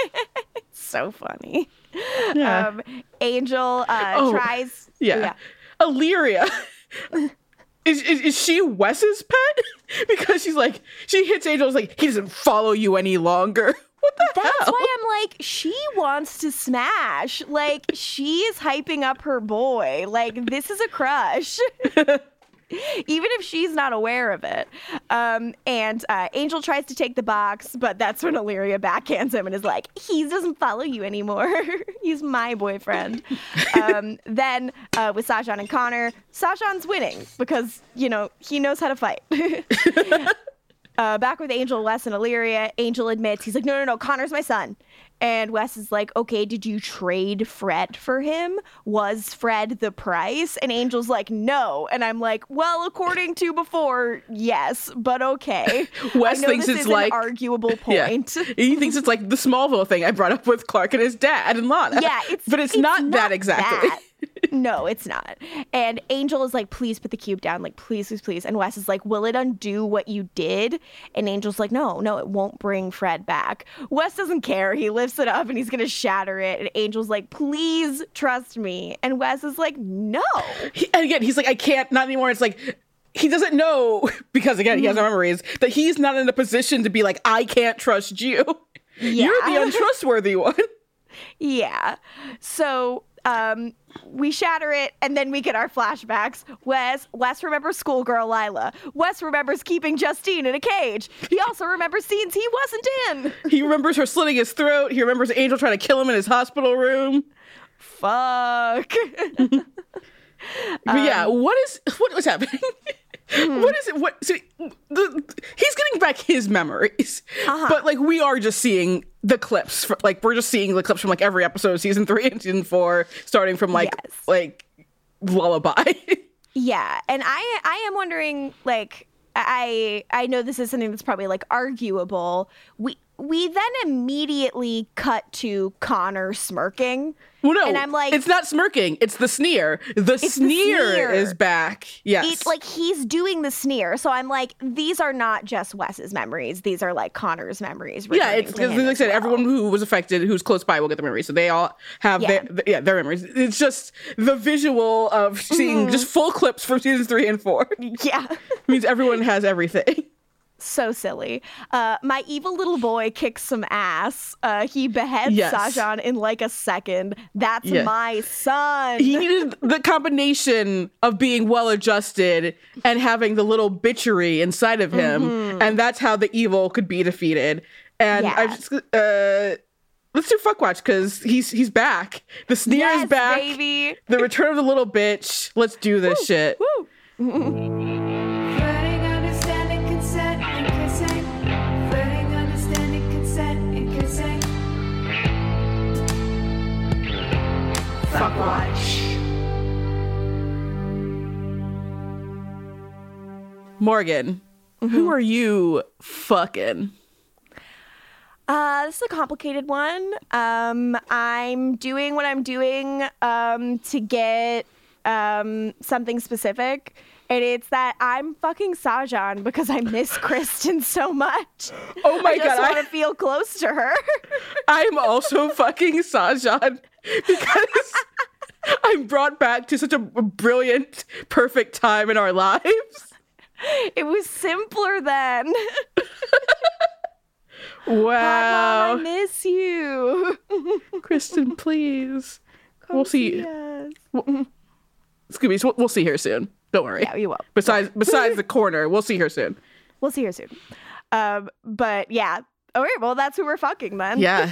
So funny. Yeah. Um, Angel uh, oh, tries. Yeah. yeah. Illyria. Is, is is she Wes's pet? Because she's like, she hits Angel's like, he doesn't follow you any longer. What the That's hell? why I'm like, she wants to smash. Like, she is hyping up her boy. Like, this is a crush. Even if she's not aware of it. Um, and uh, Angel tries to take the box, but that's when Illyria backhands him and is like, he doesn't follow you anymore. He's my boyfriend. um, then uh, with Sajan and Connor, Sajan's winning because, you know, he knows how to fight. Uh, back with Angel, Wes, and Illyria, Angel admits, he's like, no, no, no, Connor's my son. And Wes is like, okay, did you trade Fred for him? Was Fred the price? And Angel's like, no. And I'm like, well, according to before, yes, but okay. Wes I know thinks this it's is like an arguable point. Yeah. He thinks it's like the Smallville thing I brought up with Clark and his dad and Lana. Yeah, it's, but it's, it's not, not that exactly. That. No, it's not. And Angel is like, please put the cube down. Like, please, please, please. And Wes is like, will it undo what you did? And Angel's like, no, no, it won't bring Fred back. Wes doesn't care. He lifts it up and he's going to shatter it. And Angel's like, please trust me. And Wes is like, no. He, and again, he's like, I can't, not anymore. It's like, he doesn't know, because again, he has no memories, that he's not in a position to be like, I can't trust you. Yeah. You're the untrustworthy one. Yeah. So... Um, we shatter it, and then we get our flashbacks. Wes, Wes remembers schoolgirl Lila. Wes remembers keeping Justine in a cage. He also remembers scenes he wasn't in. He remembers her slitting his throat. He remembers Angel trying to kill him in his hospital room. Fuck. But um, yeah, what is what was happening? Mm-hmm. What is it? What? So the, he's getting back his memories, uh-huh. but like we are just seeing the clips. For, like we're just seeing the clips from like every episode of season three and season four, starting from like yes. like Lullaby. Yeah, and I I am wondering like I I know this is something that's probably like arguable. We we then immediately cut to Connor smirking. Well, no, and I'm like, it's not smirking. It's the sneer. The, It's the sneer, sneer. is back. Yes. It's like he's doing the sneer. So I'm like, these are not just Wes's memories. These are like Connor's memories. yeah, returning it's to because, him like I as said, well. everyone who was affected, who's close by, will get the memories. So they all have Yeah. their, th- yeah, their memories. It's just the visual of seeing Mm-hmm. just full clips from seasons three and four. Yeah. means everyone has everything. So silly. Uh, my evil little boy kicks some ass. Uh, he beheads Yes. Sajan in like a second. That's Yes. my son. He needed the combination of being well adjusted and having the little bitchery inside of him, Mm-hmm. and that's how the evil could be defeated. And I Yeah. just uh, let's do fuck watch because he's he's back. The sneer yes, is back. baby. The return of the little bitch. Let's do this shit. Flirting, understanding, consent, and kissing. Flirting, understanding, consent, and kissing. Fuck watch. Morgan, Mm-hmm. who are you fucking? Uh, this is a complicated one. Um, I'm doing what I'm doing um, to get um, something specific. And it's that I'm fucking Sajan because I miss Kristen so much. Oh my I just god, want I- to feel close to her. I'm also fucking Sajan because I'm brought back to such a brilliant, perfect time in our lives. It was simpler then. Wow. Mom, I miss you. Kristen, please. we'll see. Yes. Scooby, we'll, we'll see her soon. Don't worry. Yeah, you will. Besides, besides the corner, we'll see her soon. We'll see her soon. Um, but yeah. All right, well, that's who we're fucking then. Yeah.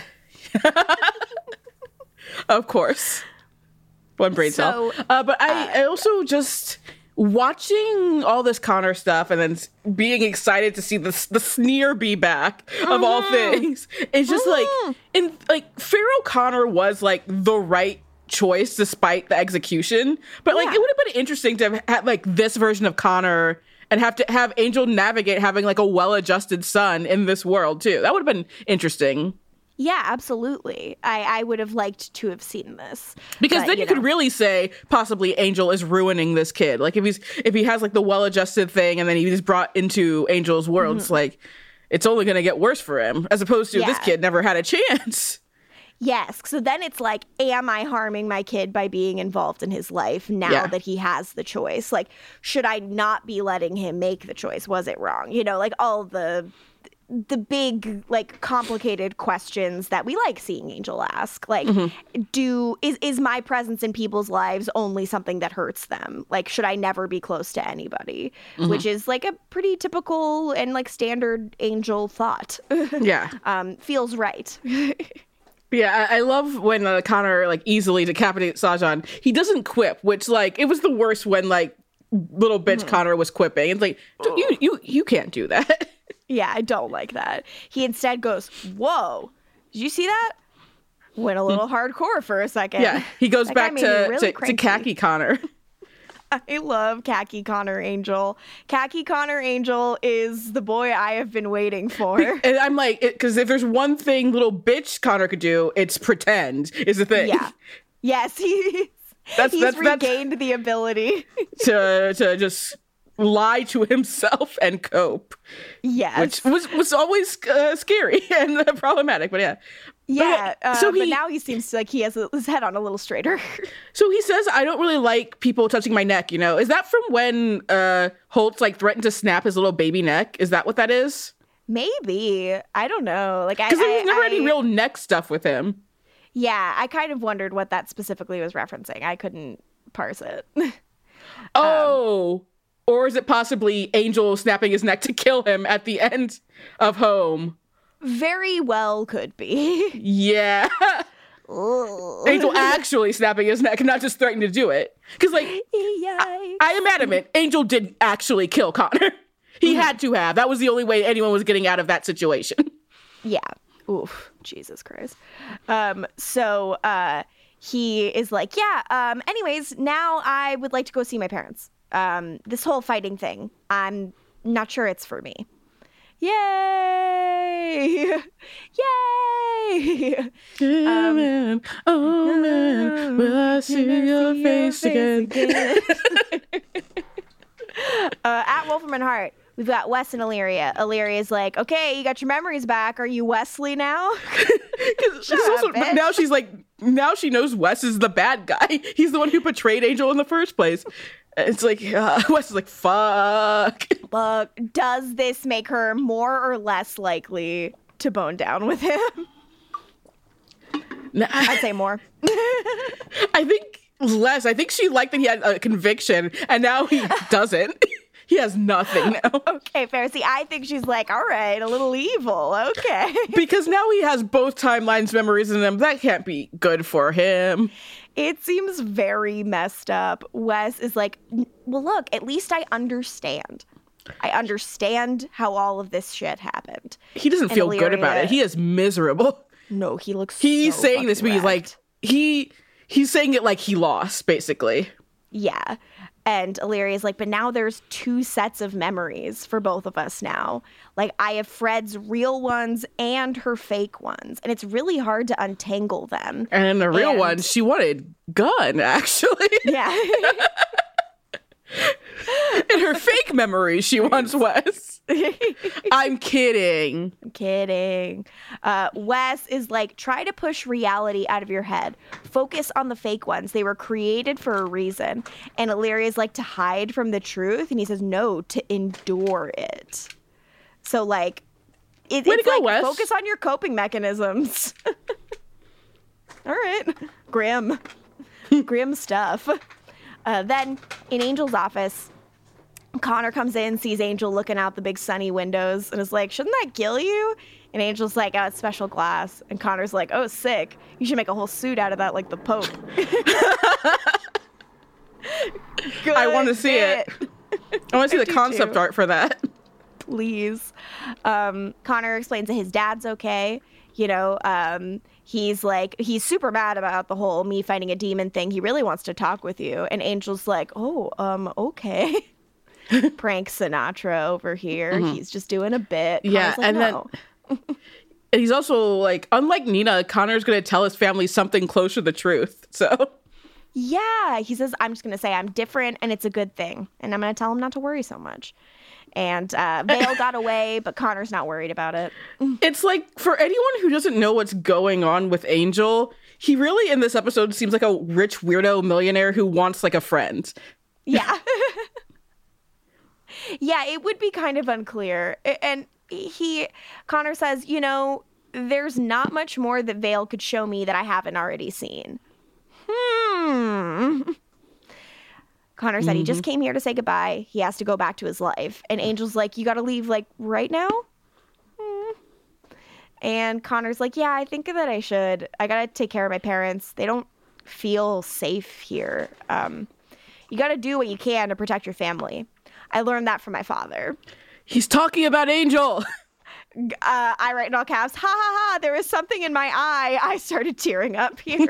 Of course. One brain So, cell. Uh, but I, I also just watching all this Connor stuff and then s- being excited to see the s- the sneer be back of all things. It's just like in like Pharaoh Connor was like the right choice despite the execution. But like Yeah. it would have been interesting to have had like this version of Connor and have to have Angel navigate having like a well-adjusted son in this world too. That would have been interesting. Yeah, absolutely. I, I would have liked to have seen this. Because But, then you, know. could really say possibly Angel is ruining this kid. Like if he's if he has like the well-adjusted thing and then he's brought into Angel's world, it's like it's only going to get worse for him as opposed to this Mm-hmm. Yeah. kid never had a chance. Yes. So then it's like, am I harming my kid by being involved in his life now Yeah. that he has the choice? Like, should I not be letting him make the choice? Was it wrong? You know, like all the the big, like, complicated questions that we like seeing Angel ask. Like, do is is my presence in people's lives only something that hurts them? Like, should I never be close to anybody? Which is like a pretty typical and like standard Angel thought. Yeah. um, feels right. Yeah, I, I love when uh, Connor like easily decapitates Sajan. He doesn't quip, which like it was the worst when like little bitch Connor was quipping. It's like "Dude, you you you can't do that. Yeah, I don't like that. He instead goes, "Whoa, did you see that?" Went a little hardcore for a second. Yeah, he goes That guy back made me to, really to to cranky. khaki Connor. I love Khaki Connor Angel. Khaki Connor Angel is the boy I have been waiting for. And I'm like, because if there's one thing little bitch Connor could do, it's pretend. Is the thing. Yeah. Yes, he's, That's- he's that's- that's- regained the ability. to to just lie to himself and cope, Yes. which was was always uh, scary and uh, problematic. But yeah, yeah. But, Uh, so but he- now he seems like he has his head on a little straighter. so he says, "I don't really like people touching my neck." You know, is that from when uh, Holtz like threatened to snap his little baby neck? Is that what that is? Maybe. I don't know. Like I Because there I- was never I- any real neck stuff with him. Yeah, I kind of wondered what that specifically was referencing. I couldn't parse it. Oh. Or is it possibly Angel snapping his neck to kill him at the end of Home? Very well could be. Yeah. Angel actually snapping his neck and not just threatening to do it. Because, like, Yikes. I am adamant, Angel did actually kill Connor. He had to have. That was the only way anyone was getting out of that situation. Yeah. Oof. Jesus Christ. Um, so uh, he is like, yeah, um, anyways, now I would like to go see my parents. Um, this whole fighting thing, I'm not sure it's for me. Yay! Yay! Yeah, Um, man. Oh, man. Will I see your face again? uh, at Wolferman Hart, we've got Wes and Illyria. Illyria's like, okay, you got your memories back. Are you Wesley now? Because Shut up, bitch. now she's like, now she knows Wes is the bad guy. He's the one who betrayed Angel in the first place. It's like, uh, Wes is like, fuck. Look, does this make her more or less likely to bone down with him? Nah, I'd say more. I think less. I think she liked that he had a conviction, and now he doesn't. He has nothing now. Okay, fair. See, I think she's like, all right, a little evil. Okay. Because now he has both timelines memories in him. That can't be good for him. It seems very messed up. Wes is like, well, look, at least I understand. I understand how all of this shit happened. He doesn't And feel good Illyria- about it. He is miserable. No, he looks He's so saying this, but fucking he's like, wrecked. he he's saying it like he lost, basically. Yeah. And Illyria's like, but now there's two sets of memories for both of us now. Like, I have Fred's real ones and her fake ones. And it's really hard to untangle them. And in the real And- one, she wanted Gunn, actually. Yeah. In her fake memory, she wants Wes. I'm kidding. I'm kidding. Uh, Wes is like, try to push reality out of your head. Focus on the fake ones. They were created for a reason. And Illyria is like, to hide from the truth. And he says, no, to endure it. So, like, it, Way it's to go, like, Wes. focus on your coping mechanisms. All right. Grim. Grim stuff. Uh, then, in Angel's office, Connor comes in, sees Angel looking out the big sunny windows, and is like, shouldn't that kill you? And Angel's like, oh, it's special glass. And Connor's like, oh, sick. You should make a whole suit out of that like the Pope. I want to see it. I want to see I the do concept too. art for that. Please. Um, Connor explains that his dad's okay. You know, um, he's like, he's super mad about the whole me fighting a demon thing. He really wants to talk with you. And Angel's like, oh, um, okay. Prank Sinatra over here. Mm-hmm. He's just doing a bit. Yeah, Connor's like, and no. then and he's also like, unlike Nina, Connor's going to tell his family something close to the truth. So Yeah, he says, I'm just going to say I'm different and it's a good thing. And I'm going to tell him not to worry so much. And uh, Vale got away, but Connor's not worried about it. it's like, for anyone who doesn't know what's going on with Angel, he really in this episode seems like a rich weirdo millionaire who wants like a friend. Yeah. Yeah, it would be kind of unclear. A- And he, Connor says, you know, there's not much more that Vale could show me that I haven't already seen. Hmm. Connor said he just came here to say goodbye. He has to go back to his life. And Angel's like, you got to leave, like, right now? Hmm. And Connor's like, yeah, I think that I should. I got to take care of my parents. They don't feel safe here. Um, you got to do what you can to protect your family. I learned that from my father. He's talking about Angel. Uh, I write in all caps, ha ha ha, there was something in my eye. I started tearing up here.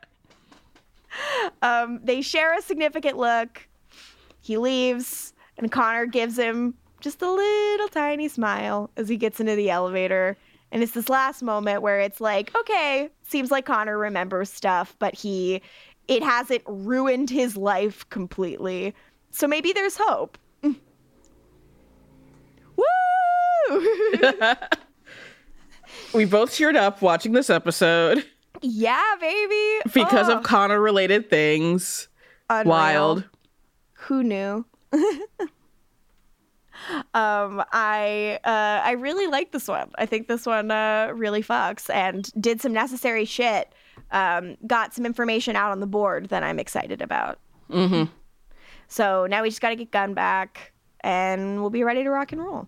um, they share a significant look. He leaves, and Connor gives him just a little tiny smile as he gets into the elevator. And it's this last moment where it's like, okay, seems like Connor remembers stuff, but he, it hasn't ruined his life completely. So maybe there's hope. Woo! We both cheered up watching this episode Yeah, baby. because Oh, of Connor related things. unreal. Wild. Who knew? um, I uh, I really like this one. I think this one uh, really fucks and did some necessary shit. Um, got some information out on the board that I'm excited about. Mm-hmm. So now we just got to get Gunn back, and we'll be ready to rock and roll.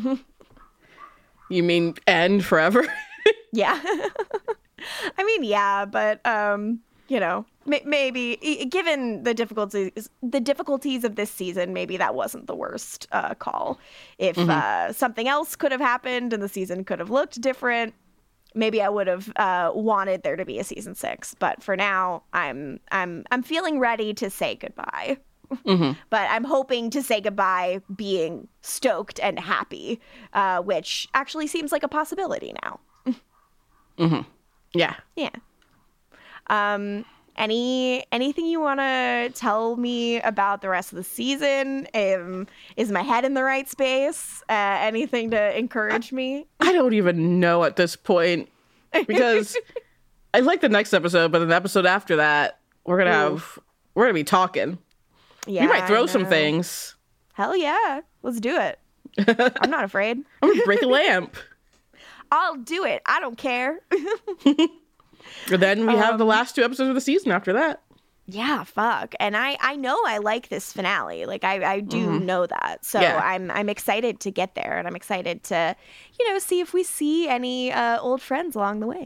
You mean end forever? Yeah. I mean, yeah, but um, you know, m- maybe e- given the difficulties, the difficulties of this season, maybe that wasn't the worst uh, call. If Mm-hmm. uh, something else could have happened and the season could have looked different, maybe I would have uh, wanted there to be a season six. But for now, I'm I'm I'm feeling ready to say goodbye. Mm-hmm. But I'm hoping to say goodbye being stoked and happy, uh, which actually seems like a possibility now. Mm-hmm. Yeah. Yeah. Um, any anything you want to tell me about the rest of the season? Um, is my head in the right space? Uh, anything to encourage me? I don't even know at this point because I like the next episode, but then the episode after that, we're gonna Ooh. have we're gonna be talking. Yeah, we might throw I some know. things. Hell yeah, let's do it. I'm not afraid. I'm gonna break a lamp. I'll do it. I don't care. And then we have the Um, last two episodes of the season after that. Yeah, fuck. And I, I know I like this finale. Like I, I do Mhm. know that. So Yeah. I'm I'm excited to get there, and I'm excited to, you know, see if we see any uh, old friends along the way.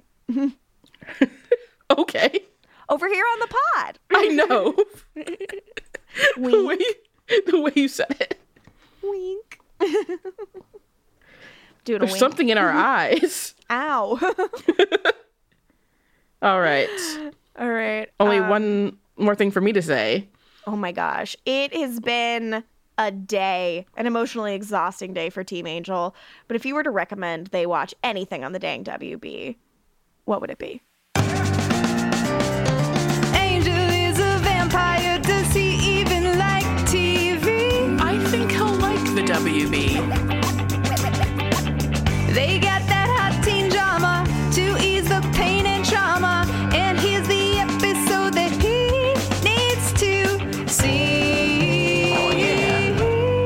Okay. Over here on the pod. I know. the, Wink. way, the way you said it. Wink. Doing a There's wink. something in our eyes. Ow. All right. All right. Only um, one more thing for me to say. Oh my gosh. It has been a day, an emotionally exhausting day for Team Angel. But if you were to recommend they watch anything on the dang W B, what would it be? Angel is a vampire. Does he even like T V? I think he'll like the W B. They got that hot teen drama to ease the pain and trauma. And here's the episode that he needs to see. Oh, yeah.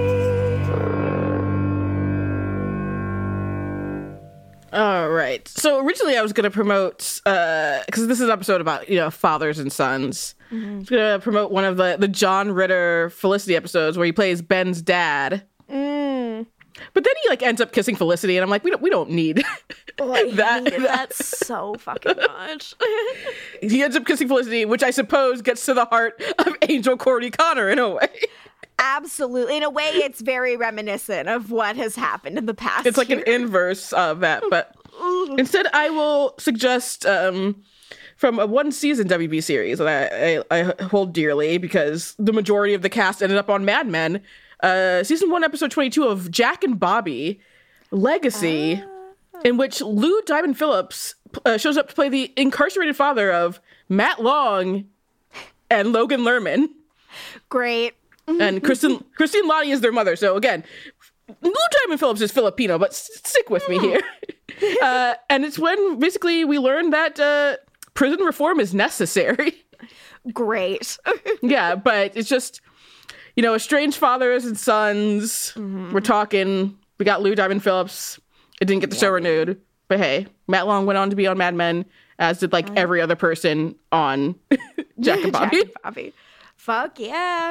All right. So originally I was going to promote, because this is an episode about, you know, fathers and sons. Mm-hmm. I was going to promote one of the, the John Ritter Felicity episodes where he plays Ben's dad. Mm. But then he like ends up kissing Felicity, and I'm like, we don't we don't need Oh, I that. hated that so fucking much. He ends up kissing Felicity, which I suppose gets to the heart of Angel Courtney Connor in a way. Absolutely. In a way, it's very reminiscent of what has happened in the past. It's like year. an inverse of that. But instead, I will suggest um, from a one season W B series that I, I, I hold dearly because the majority of the cast ended up on Mad Men. Uh, season one, episode twenty-two of Jack and Bobby Legacy, in which Lou Diamond Phillips uh, shows up to play the incarcerated father of Matt Long and Logan Lerman. Great. And Kristen, Christine Lottie is their mother. So again, Lou Diamond Phillips is Filipino, but s- stick with me here. Uh, and it's when basically we learn that uh, prison reform is necessary. Great. Yeah, but it's just, you know, estranged fathers and sons. Mm-hmm. We're talking. We got Lou Diamond Phillips. It didn't get the show renewed. But hey, Matt Long went on to be on Mad Men, as did like every other person on Jack and Bobby. Jack and Bobby. Fuck yeah.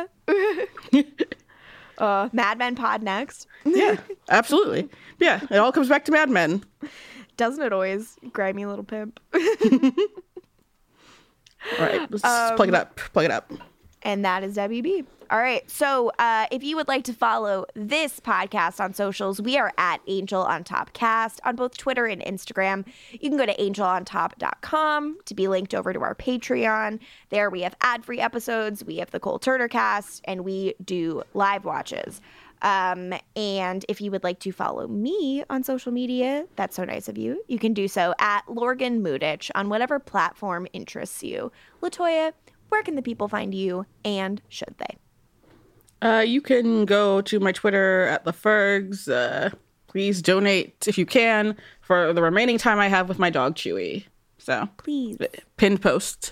uh, Mad Men pod next. Yeah, absolutely. Yeah, it all comes back to Mad Men. Doesn't it always, grimy little pimp? All right, let's plug it up. Plug it up. And that is W B. All right. So uh, if you would like to follow this podcast on socials, we are at Angel on Top Cast on both Twitter and Instagram. You can go to angel on top dot com to be linked over to our Patreon. There we have ad-free episodes, we have the Cole Turner cast, and we do live watches. Um, and if you would like to follow me on social media, that's so nice of you. You can do so at Lorgan Moodich on whatever platform interests you. Latoya, where can the people find you, and should they? Uh, you can go to my Twitter at LaFergs. Uh, please donate if you can for the remaining time I have with my dog Chewy. So Please. pinned post.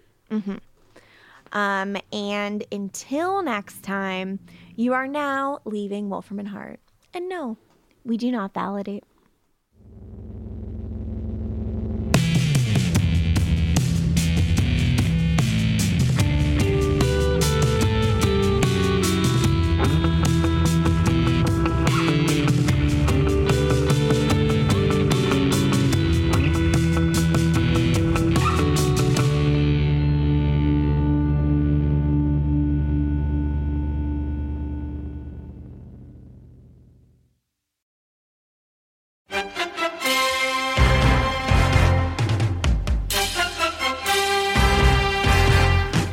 Um, and until next time, you are now leaving Wolfram and Hart. And no, we do not validate.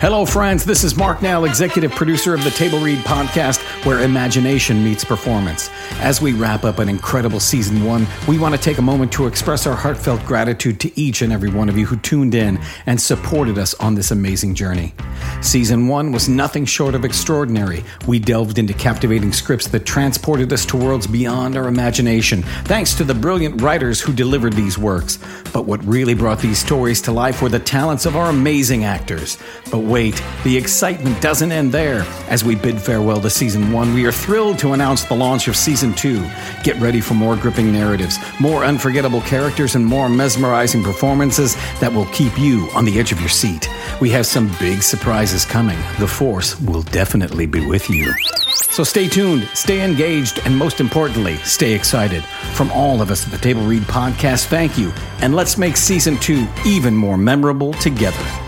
Hello, friends. This is Mark Nell, executive producer of the Table Read podcast, where imagination meets performance. As we wrap up an incredible season one, we want to take a moment to express our heartfelt gratitude to each and every one of you who tuned in and supported us on this amazing journey. Season one was nothing short of extraordinary. We delved into captivating scripts that transported us to worlds beyond our imagination, thanks to the brilliant writers who delivered these works. But what really brought these stories to life were the talents of our amazing actors. But wait, the excitement doesn't end there. As we bid farewell to season one, we are thrilled to announce the launch of season two. Get ready for more gripping narratives, more unforgettable characters, and more mesmerizing performances that will keep you on the edge of your seat. We have some big surprises coming. The Force will definitely be with you. So stay tuned, stay engaged, and most importantly, stay excited. From all of us at the Table Read podcast, thank you, and let's make season two even more memorable together.